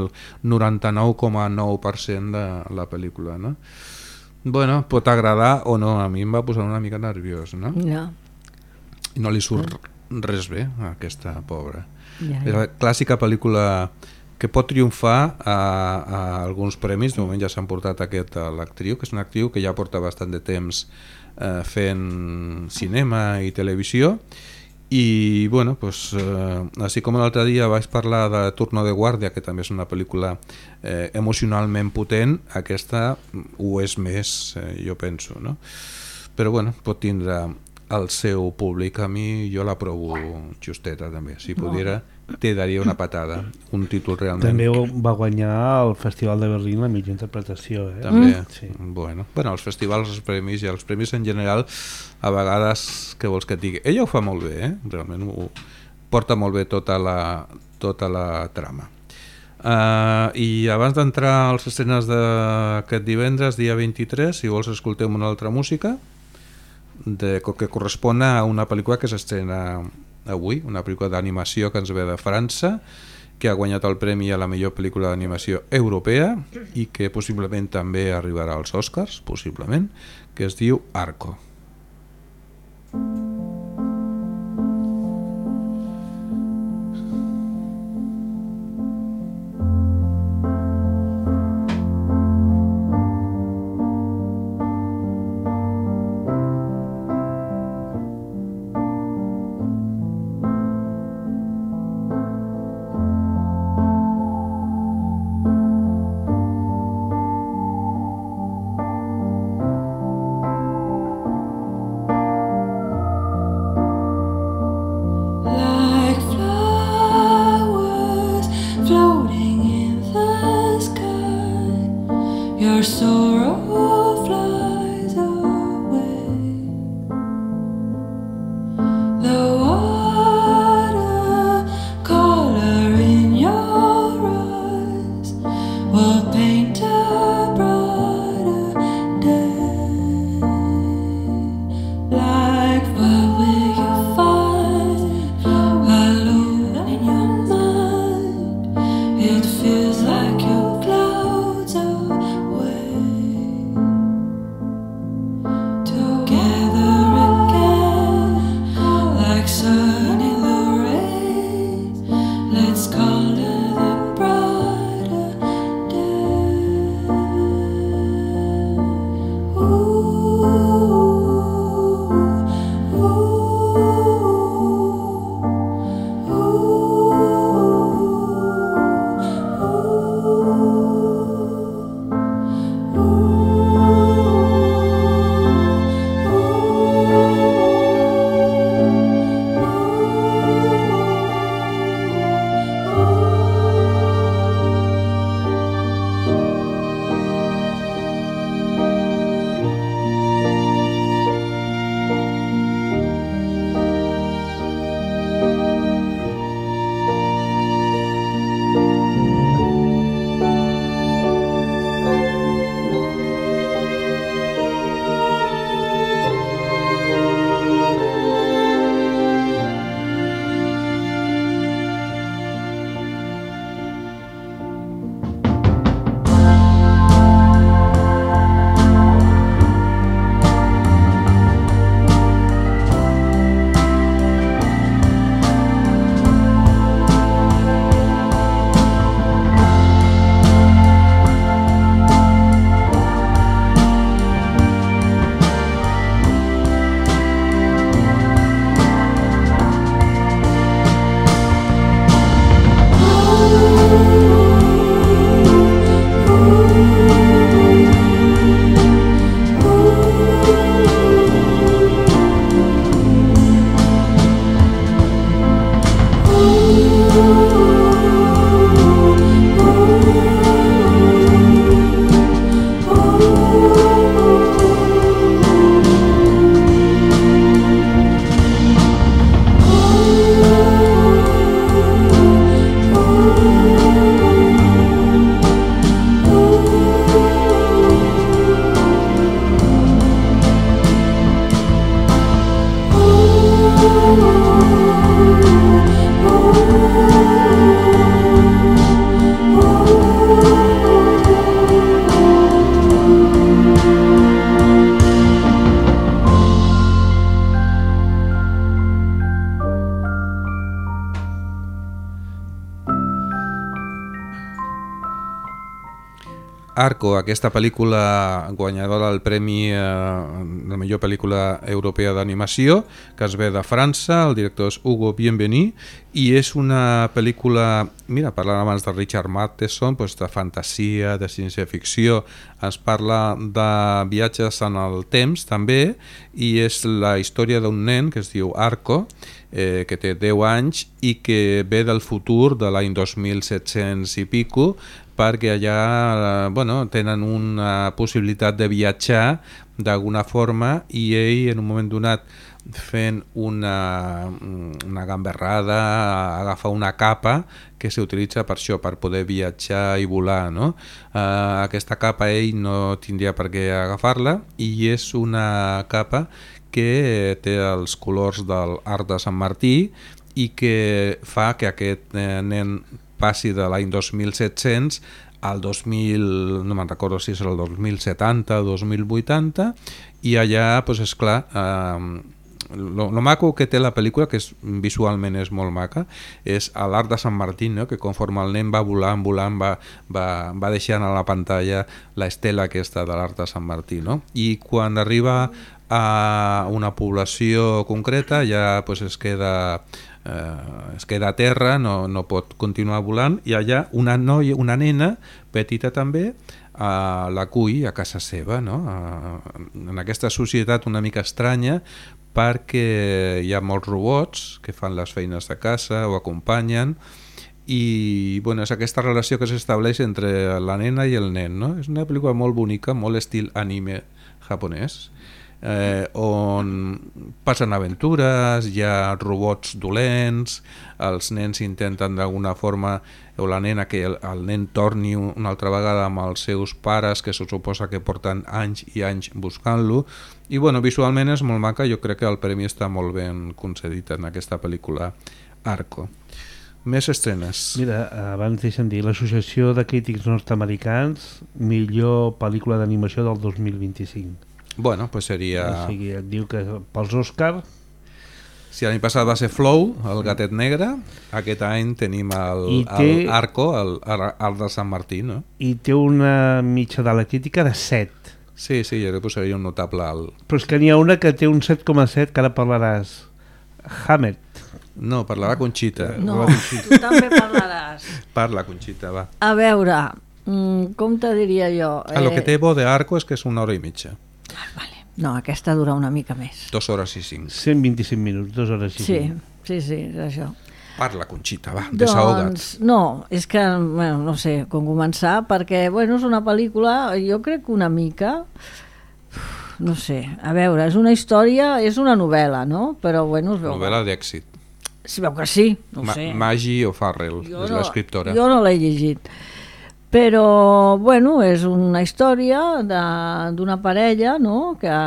99,9% de la pel·lícula, no? Bueno, pot agradar o no, a mi em va posar una mica nerviós, no? Ja. I no li surt res bé a aquesta pobra. És la clàssica pel·lícula que pot triomfar a alguns premis. De moment ja s'han portat aquest a l'actriu, que és una actriu que ja porta bastant de temps fent cinema i televisió, i bueno, pues, així com l'altre dia vaig parlar de Turno de Guàrdia, que també és una pel·lícula emocionalment potent, aquesta ho és més, jo penso, no? Però bueno, pot tindre el seu públic. A mi jo la provo justeta també, si pudiera te daria una patada, un títol realment. També va guanyar el Festival de Berlín la millor interpretació, també, sí. Bueno, els festivals, els premis i els premis en general, a vegades, què vols que et digui? Ella ho fa molt bé, realment ho porta molt bé tota la trama. I abans d'entrar als estrenes d'aquest divendres, dia 23, si vols escoltem una altra música que correspon a una pel·lícula que s'estrena avui, una pel·lícula d'animació que ens ve de França, que ha guanyat el premi a la millor pel·lícula d'animació europea i que possiblement també arribarà als Oscars, possiblement, que es diu Arco. Arco, aquesta pel·lícula guanyadora del Premi de millor pel·lícula europea d'animació, que es ve de França, el director és Hugo Bienvenu, i és una pel·lícula, mira, parlant abans de Richard Matheson, doncs de fantasia, de ciència-ficció, ens parla de viatges en el temps també, i és la història d'un nen que es diu Arco, que té 10 anys i que ve del futur de l'any 2700 i pico, perquè allà tenen una possibilitat de viatjar d'alguna forma i ell en un moment donat fent una gamberrada agafa una capa que s'utilitza per això, per poder viatjar i volar, no? Aquesta capa ell no tindria per què agafar-la i és una capa que té els colors de l'Arc de Sant Martí i que fa que aquest nen passi de l'any 2700 al 2000, no me'n recordo si és el 2070 o 2080, i allà, doncs esclar, lo maco que té la pel·lícula, que visualment és molt maca, és l'Arc de Sant Martí, no? Que conforme el nen va volant, va deixant a la pantalla l'estela aquesta de l'Arc de Sant Martí, no? I quan arriba a una població concreta ja pues, es queda a terra, no pot continuar volant, i allà una nena petita també l'acull a casa seva, no? En aquesta societat una mica estranya, perquè hi ha molts robots que fan les feines de casa o acompanyen, i és aquesta relació que s'estableix entre la nena i el nen, no? És una pel·lícula molt bonica, molt estil anime japonès, on passen aventures, hi ha robots dolents, els nens intenten d'alguna forma, o la nena, que el nen torni una altra vegada amb els seus pares, que se suposa que porten anys i anys buscant-lo, i visualment és molt maca. Jo crec que el premi està molt ben concedit en aquesta pel·lícula Arco. Més estrenes. Mira, abans deixa'm dir, l'Associació de Crítics Nord-Americans, millor pel·lícula d'animació del 2025. Pues seria... O sigui, et diu que pels Òscar... Si l'any passat va ser Flow, el gatet negre, aquest any tenim Arco, el de Sant Martí, no? I té una mitja de la crítica de 7. Sí, jo li posaria un notable alt. Però és que n'hi ha una que té un 7,7, que ara parlaràs. Hammett. No, parlarà Conxita. No, tu també parlaràs. Parla, Conxita, va. A veure, com te diria jo? El que té bo de Arco és que és 1 hora i mitja. Vale. No, aquesta dura una mica més. 2 hores i 5. 125 minuts, 2 hores i 5. Sí, és això. Parla, Conxita, va, desahoga't. Doncs no, és que, no sé com començar, perquè, és una pel·lícula, jo crec que una mica, no sé, a veure, és una història, és una novel·la, no? Però, es veu... Novel·la d'èxit. Es veu que sí, no sé. Maggie O'Farrell, és l'escriptora. Jo no l'he llegit. Però, és una història d'una parella, no?, que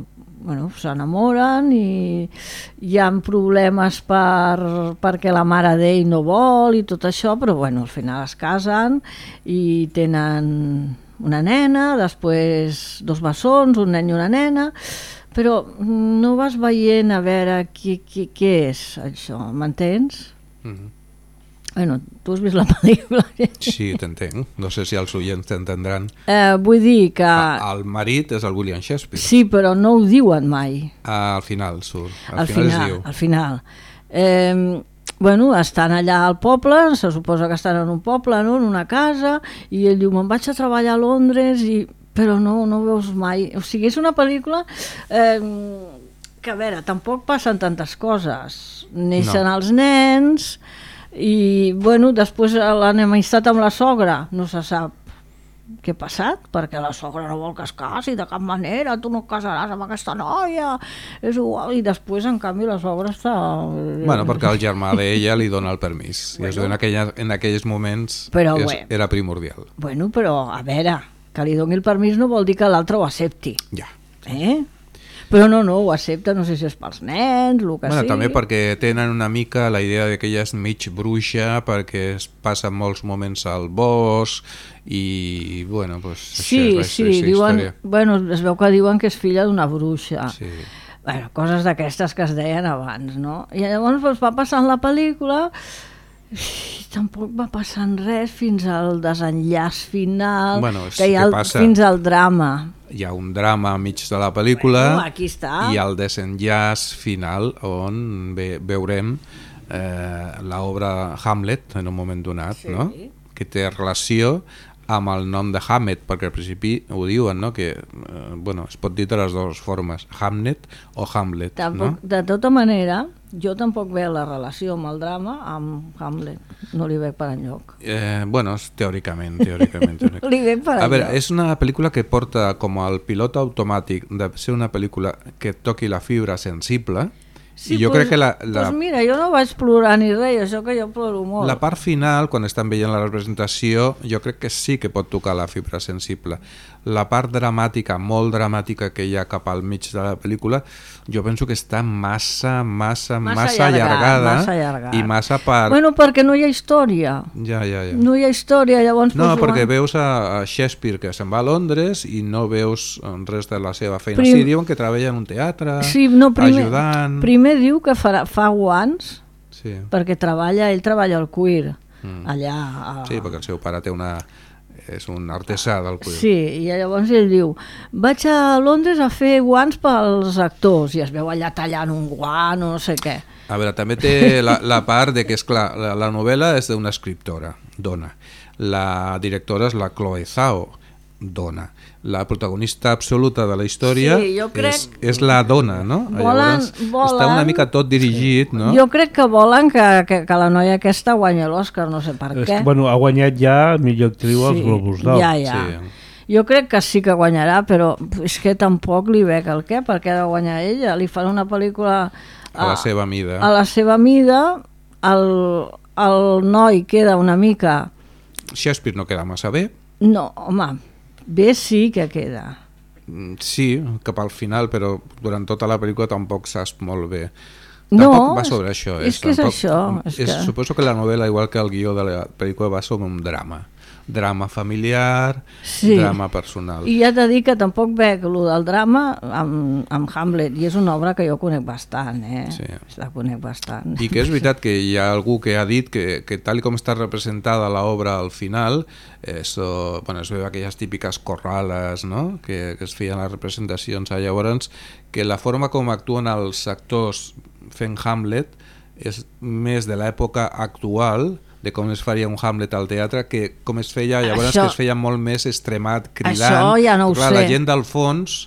s'enamoren i hi ha problemes perquè la mare d'ell no vol i tot això, però al final es casen i tenen una nena, després 2 bessons, un nen i una nena, però no vas veient a veure què és això, m'entens? Tu has vist la pel·lícula. Sí, t'entenc. No sé si els oients t'entendran. Vull dir que... El marit és el William Shakespeare. Sí, però no ho diuen mai. Al final surt. Al final. Estan allà al poble, se suposa que estan en un poble, no? En una casa, i ell diu, me'n vaig a treballar a Londres, però no veus mai... O sigui, és una pel·lícula... que, a veure, tampoc passen tantes coses. Neixen els nens... I després l'enemistat amb la sogra no se sap què ha passat, perquè la sogra no vol que es casi de cap manera, tu no et casaràs amb aquesta noia, és igual, i després en canvi la sogra està... perquè el germà d'ella li dona el permís, i es veu en aquells moments era primordial. Però a veure, que li doni el permís no vol dir que l'altre ho accepti. Ja. Però no, ho accepta, no sé si és pels nens, el que sigui. També perquè tenen una mica la idea de que ella és mig bruixa, perquè es passa molts moments al bosc, i això és la història. Es veu que diuen que és filla d'una bruixa. Sí. Coses d'aquestes que es deien abans, no? I llavors va passant la pel·lícula Tampoc va passant res fins al desenllaç final, que hi ha passa? Fins al drama. Hi ha un drama enmig de la pel·lícula, aquí està. I el desenllaç final on veurem l'obra Hamlet en un moment donat, sí. No? Que té relació amb el nom de Hamlet, perquè al principi ho diuen, no? Que es pot dir de les dues formes, Hamlet o Hamlet. Tampoc, no? De tota manera, jo tampoc veig la relació amb el drama amb Hamlet, no li veig per enlloc. Teòricament. Li veig per enlloc. A veure, és una pel·lícula que porta com el pilot automàtic de ser una pel·lícula que toqui la fibra sensible. Sí, jo crec que doncs mira, jo no vaig plorar ni res, això que jo ploro molt. La part final, quan estan veient la representació, jo crec que sí que pot tocar la fibra sensible. La part dramàtica, molt dramàtica que hi ha cap al mig de la pel·lícula, jo penso que està massa allargada i massa per... Bueno, perquè no hi ha història. Ja. No hi ha història, llavors... No, perquè veus a Shakespeare que se'n va a Londres i no veus res de la seva feina. Sí, diuen que treballa en un teatre, ajudant... Primer diu que fa guants, perquè ell treballa al cuir, allà... Sí, perquè el seu pare és un artesà del cuir. Sí, i llavors ell diu, vaig a Londres a fer guants pels actors, i es veu allà tallant un guant o no sé què. A veure, també té la part de que, és clar, la novel·la és d'una escriptora, dona. La directora és la Chloe Zhao, dona. La protagonista absoluta de la història és la dona, no? Llavors, està una mica tot dirigit, no? Jo crec que volen que la noia aquesta guanyi l'Òscar, no sé per què. Bueno, ha guanyat ja millor actriu als Globus d'Or. Ja. Sí. Jo crec que sí que guanyarà, però és que tampoc li veig el què, perquè ha de guanyar ella. Li fan una pel·lícula a la seva mida. A la seva mida, el noi queda una mica... Shakespeare no queda massa bé. No, home, bé sí que queda. Sí, cap al final, però durant tota la pel·lícula tampoc saps molt bé. Tampoc va sobre això. És que és això. Suposo que la novel·la, igual que el guió de la pel·lícula, va sobre un drama. Drama familiar, drama personal. I ja t'he dit que tampoc veig el del drama amb Hamlet, i és una obra que jo conec bastant, Sí. La conec bastant. I que és veritat que hi ha algú que ha dit que tal com està representada l'obra al final, es veu aquelles típiques corrales, no? que es feien les representacions. Llavors, que la forma com actuen els actors fent Hamlet és més de l'època actual, de com es faria un Hamlet al teatre, que com es feia llavors, que es feia molt més extremat, cridant. Això ja no ho sé. La gent del fons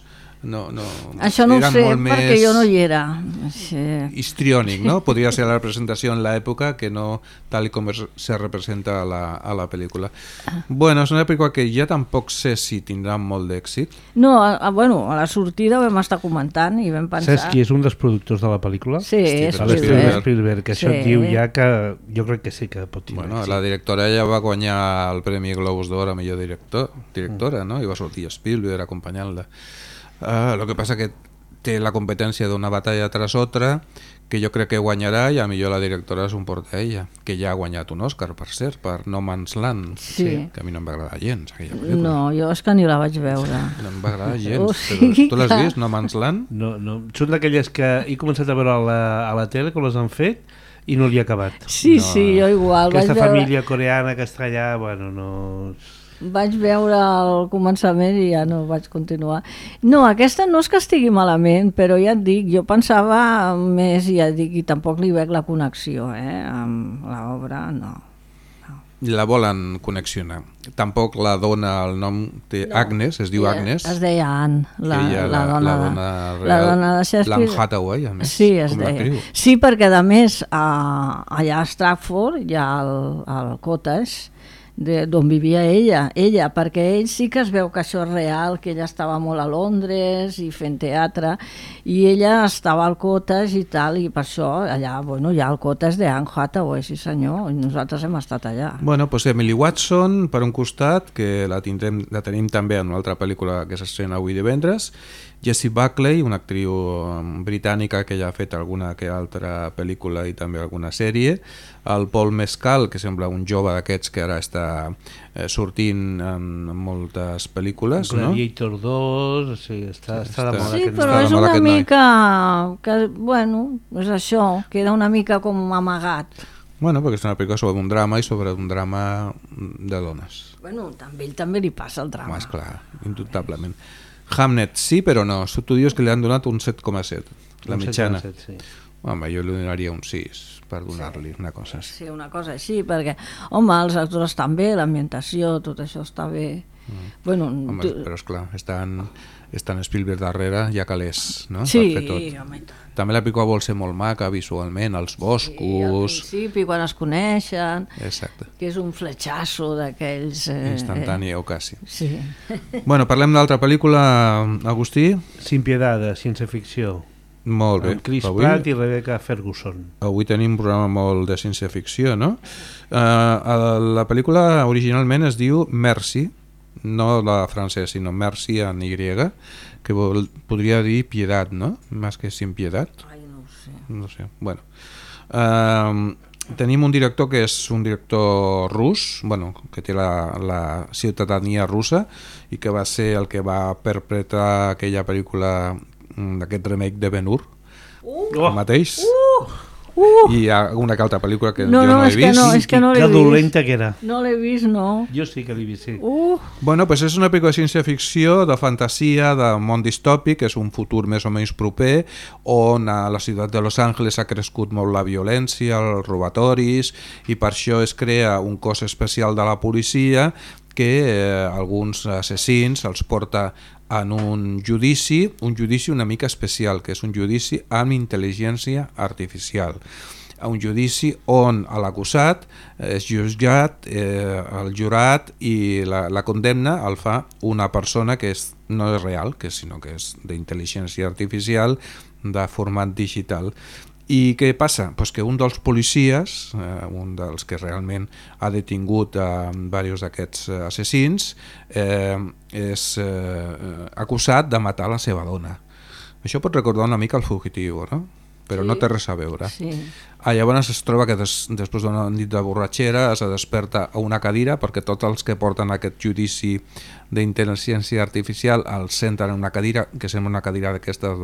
això no ho sé, perquè jo no hi era. Histriònic, no? Podria ser la representació en l'època que no tal com se representa a la pel·lícula. Bueno, és una pel·lícula que ja tampoc sé si tindrà molt d'èxit. No, a la sortida vam estar comentant i vam pensar... Saps qui és un dels productors de la pel·lícula? Sí, Spielberg, que això et diu ja que jo crec que sí que pot tindre èxit. La directora ja va guanyar el Premi Globus d'Or a millor directora, no? I va sortir Spielberg acompanyant-la. Lo que passa que té la competència d'una batalla tras otra, que jo crec que guanyarà, i a millor la directora s'ho porta ella, que ja ha guanyat un Òscar, per cert, per No Man's Land, que a mi no em va agradar gens aquella pel·lícula. No, jo és que ni la vaig veure. No em va agradar gens, però tu l'has vist, No Man's Land? No, són d'aquelles que he començat a veure a la tele, com les han fet, i no l'hi he acabat. Sí, jo igual. Aquesta família coreana que està allà, no... Vaig veure al començament i ja no vaig continuar. No, aquesta no és que estigui malament, però ja et dic, jo pensava més, i tampoc li veig la connexió amb l'obra, no. La volen connexionar. Tampoc la dona, el nom té Agnes, es diu Agnes. Es deia Anne, la dona de Shakespeare. L'Anne Hathaway, a més, com l'actriu. Sí, perquè a més allà a Stratford hi ha el cottage d'on vivia ella, perquè ell sí que es veu que això és real, que ella estava molt a Londres i fent teatre, i ella estava al cottage i tal, i per això allà, hi ha el cottage d'Anne Hathaway, sí senyor, i nosaltres hem estat allà. Bueno, doncs Emily Watson, per un costat, que la tenim també en una altra pel·lícula que s'estrena avui divendres, Jessie Buckley, una actriu britànica que ja ha fet alguna que altra pel·lícula i també alguna sèrie, el Paul Mescal, que sembla un jove d'aquests que ara està sortint en moltes pel·lícules, no? Gladiator 2, sí, està de moda. Sí, però és una mica que, és això, queda una mica com amagat. Bueno, perquè és una pel·lícula sobre un drama i sobre un drama de dones. Bueno, també ell també li passa el drama. Home, esclar, indubtablement. Hamnet sí, però no. Tu dius que li han donat un 7,7, la mitjana. 7,7, sí. Home, jo li donaria un 6 per donar-li una cosa així. Sí, una cosa així, perquè, home, els actors estan bé, l'ambientació, tot això està bé. Bueno, home, però esclar, estan Spielberg darrere, ja calés, no? Sí, per fer tot. home. També la pel·lícula vol ser molt maca visualment, els boscos... Sí, al principi, quan es coneixen, exacte. Que és un fletxasso d'aquells... Instantani o quasi. Sí. Bueno, parlem d'altra pel·lícula, Agustí? Sin piedad, de ciència-ficció. Molt bé. Amb Chris Pratt i Rebecca Ferguson. Avui tenim un programa molt de ciència-ficció, no? La pel·lícula originalment es diu Merci, no la francès, sinó Merci en Y, que podria dir piedat, no? Més que sin piedat. Ai, no ho sé. No sé, bueno. Tenim un director que és un director rus, bueno, que té la ciutadania russa i que va ser el que va perpetrar aquella pel·lícula d'aquest remake de Ben-Hur, el mateix. I hi ha una altra pel·lícula que jo no he vist. És que no l'he vist. Que dolenta que era. No l'he vist, no. Jo sí que l'he vist, sí. Bueno, pues és una pel·lícula de ciència-ficció, de fantasia, de món distòpic, és un futur més o menys proper, on a la ciutat de Los Angeles ha crescut molt la violència, els robatoris, i per això es crea un cos especial de la policia que alguns assassins els porta en un judici una mica especial, que és un judici amb intel·ligència artificial. Un judici on l'acusat és jutjat, el jurat i la condemna el fa una persona que no és real, sinó que és d'intel·ligència artificial de format digital. I què passa? Pues que un dels policies, un dels que realment ha detingut diversos d'aquests assassins, és acusat de matar la seva dona. Això pot recordar una mica el Fugitivo, no? Però sí, no té res a veure. Sí. Llavors es troba que després d'una nit de borratxera es desperta a una cadira, perquè tots els que porten aquest judici d'intel·ligència artificial els senten en una cadira, que sembla una cadira d'aquestes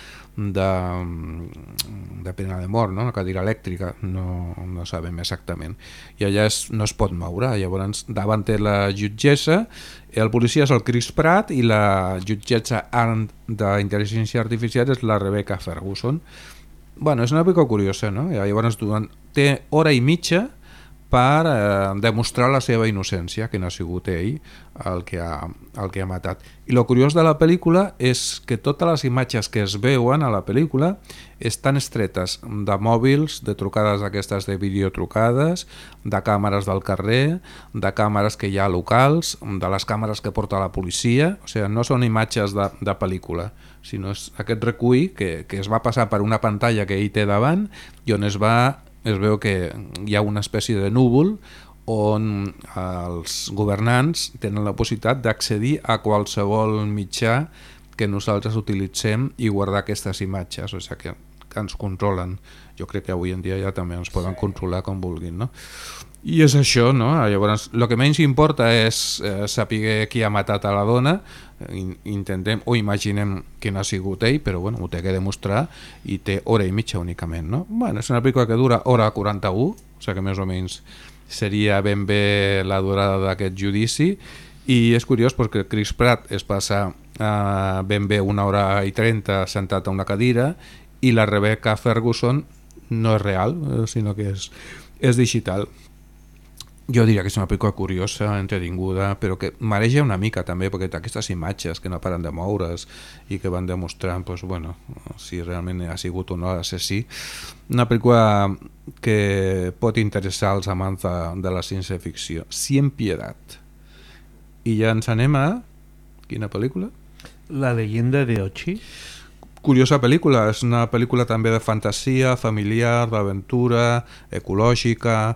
de pena de mort, no? Una cadira elèctrica, no sabem exactament, i allà no es pot moure. Llavors davant té la jutgessa, el policia és el Chris Pratt i la jutgessa d'intel·ligència artificial és la Rebecca Ferguson. Bueno, és una mica curiosa, no? Llavors té hora i mitja per demostrar la seva innocència, que no ha sigut ell el que ha matat. I el curiós de la pel·lícula és que totes les imatges que es veuen a la pel·lícula estan extretes de mòbils, de trucades aquestes de videotrucades, de càmeres del carrer, de càmeres que hi ha locals, de les càmeres que porta la policia. O sigui, no són imatges de pel·lícula, sinó és aquest recull que es va passar per una pantalla que ell té davant i on es veu que hi ha una espècie de núvol on els governants tenen la possibilitat d'accedir a qualsevol mitjà que nosaltres utilitzem i guardar aquestes imatges, o sigui que ens controlen. Jo crec que avui en dia ja també ens poden controlar com vulguin, no? I és això, no? Llavors, el que menys importa és saber qui ha matat a la dona, intentem o imaginem que no ha sigut ell, però bueno, ho té que demostrar i té hora i mitja únicament, no? Bueno, és una pel·lícula que dura hora 41, o sigui que més o menys seria ben bé la durada d'aquest judici, i és curiós perquè Chris Pratt es passa ben bé 1 hora i 30 sentat a una cadira i la Rebecca Ferguson no és real, sinó que és digital. Jo diria que és una pel·lícula curiosa, entretinguda, però que mareja una mica també, perquè aquestes imatges que no paren de moure's i que van demostrant pues, bueno, si realment ha sigut o no assassí. Una pel·lícula que pot interessar als amants de la ciència-ficció. Sin piedad. I ja ens anem a... Quina pel·lícula? La leyenda de Ochi. Curiosa pel·lícula, és una pel·lícula també de fantasia, familiar, d'aventura, ecològica,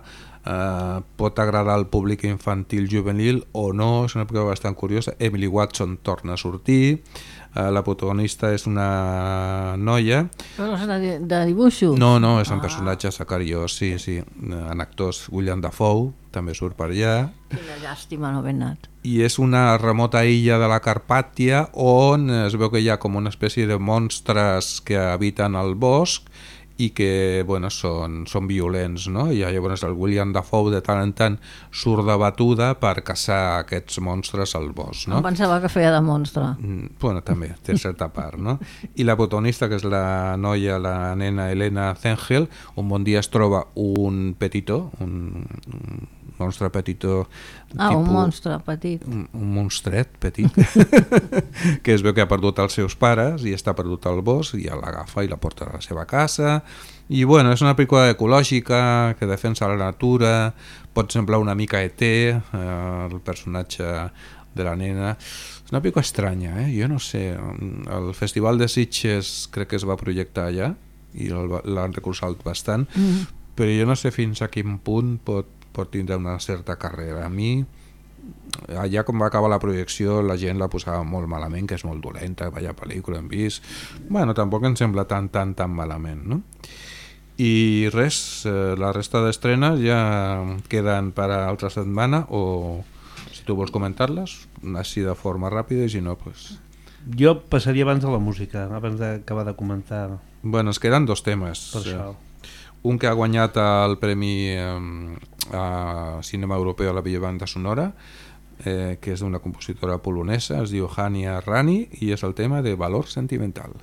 pot agradar al públic infantil juvenil o no, és una pel·lícula bastant curiosa. Emily Watson torna a sortir, la protagonista és una noia. Però no és de dibuixos? No, és un personatge sacariós, sí, en actors. William Dafoe també surt per allà. Quina llàstima no haver anat. I és una remota illa de la Carpàtia on es veu que hi ha com una espècie de monstres que habiten al bosc i que bueno, són violents, no? I llavors el William Dafoe de tant en tant surt de batuda per caçar aquests monstres al bosc, no? Em pensava que feia de monstre. Bueno, també, té certa part, no? I la protagonista, que és la noia, la nena Helena Zengel, un bon dia es troba un petitó, un monstre petitó... Un monstre petit. Un monstret petit, que es veu que ha perdut els seus pares i està perdut al bosc, i l'agafa i la porta a la seva casa. I bueno, és una pel·lícula ecològica que defensa la natura, pot semblar una mica ET, el personatge de la nena. És una pel·lícula estranya, jo no sé, el Festival de Sitges crec que es va projectar allà i l'han recolzat bastant, però jo no sé fins a quin punt pot tindre una certa carrera. A mi, allà com va acabar la projecció, la gent la posava molt malament, que és molt dolenta, vaya pel·lícula hem vist. Bueno, tampoc em sembla tan malament, no? I res, la resta d'estrenes ja queden per a altra setmana, o si tu vols comentar-les, així de forma ràpida, i si no, pues... Jo passaria abans de la música, abans d'acabar de comentar. Bueno, es queden dos temes. Per això. Un que ha guanyat el Premi a Cinema Europeu a la millor banda sonora, que és d'una compositora polonesa, es diu Hania Rani, i és el tema de Valor Sentimental.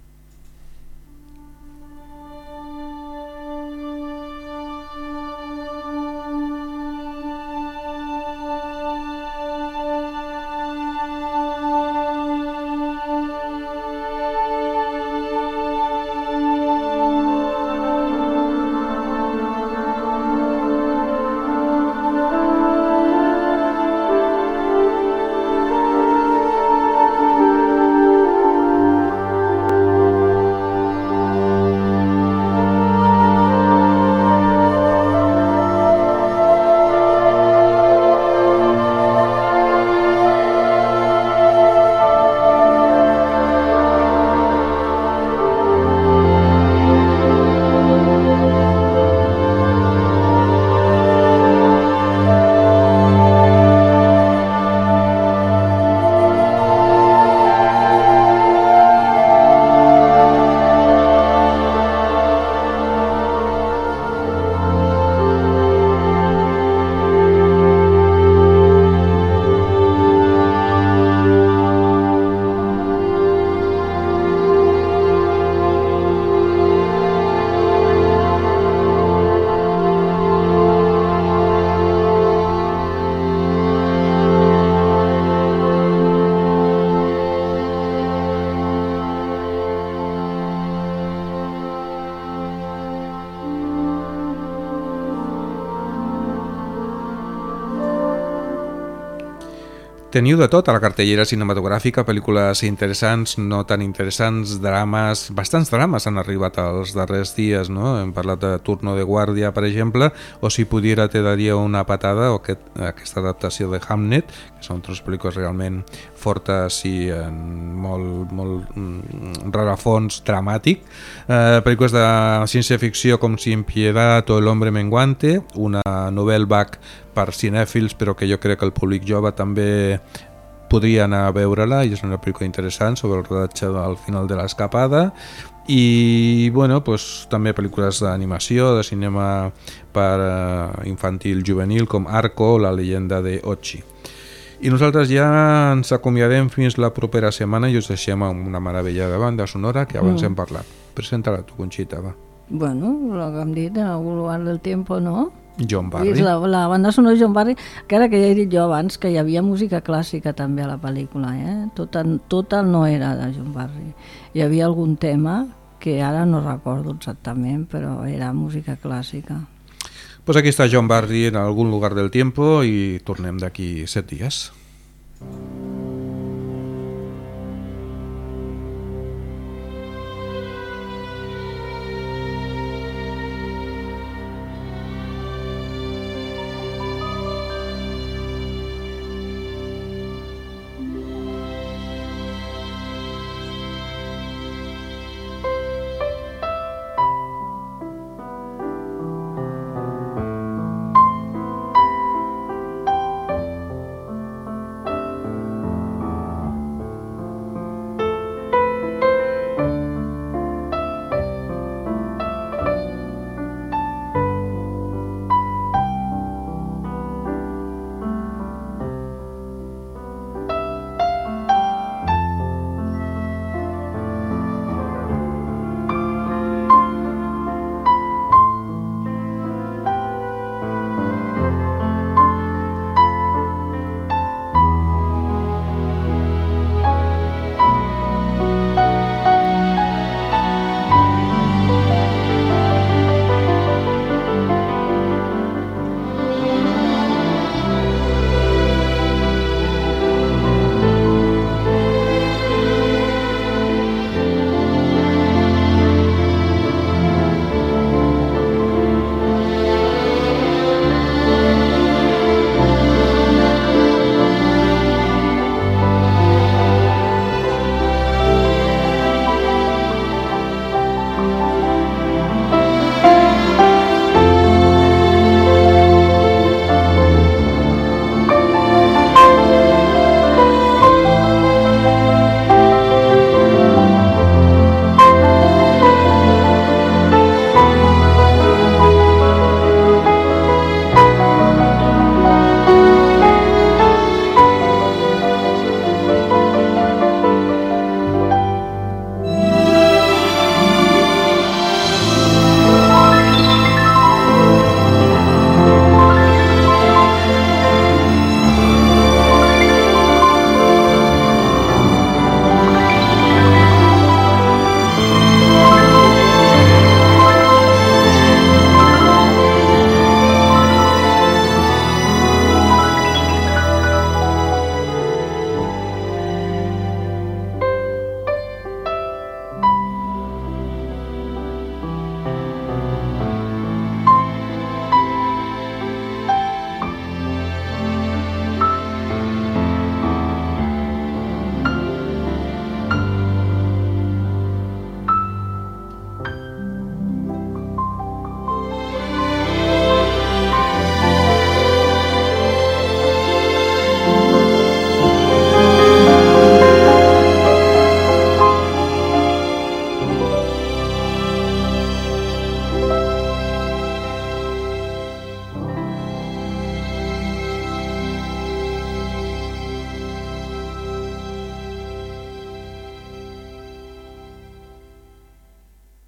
Teniu de tot a la cartellera cinematogràfica, pel·lícules interessants, no tan interessants, drames, bastants drames han arribat als darrers dies, no? Hem parlat de Turno de Guàrdia, per exemple, o Si pudiera te daria una patada, o aquesta adaptació de Hamnet, que són tres pel·lícules realment fortes i molt rarafons dramàtic. Pel·lícules de ciència-ficció com Sin piedad o El hombre menguante, una novel·la vague per cinèfils, però que jo crec que el públic jove també podria anar a veure-la, i és una pel·lícula interessant sobre el rodatge al final de l'escapada. I bueno, pues, també pel·lícules d'animació, de cinema per infantil juvenil com Arco, La leyenda de Ochi. I nosaltres ja ens acomiadem fins la propera setmana i us deixem amb una meravella de banda sonora que abans hem parlat. Presenta-la tu, Conxita, va. Bueno, el que hem dit, en algun lugar del tiempo, no? John Barry. La banda sonora de John Barry, que ara que ja he dit jo abans que hi havia música clàssica també a la pel·lícula, tota no era de John Barry. Hi havia algun tema que ara no recordo exactament, però era música clàssica. Pues aquí està John Barry en algun lugar del tiempo i tornem d'aquí 7 dies.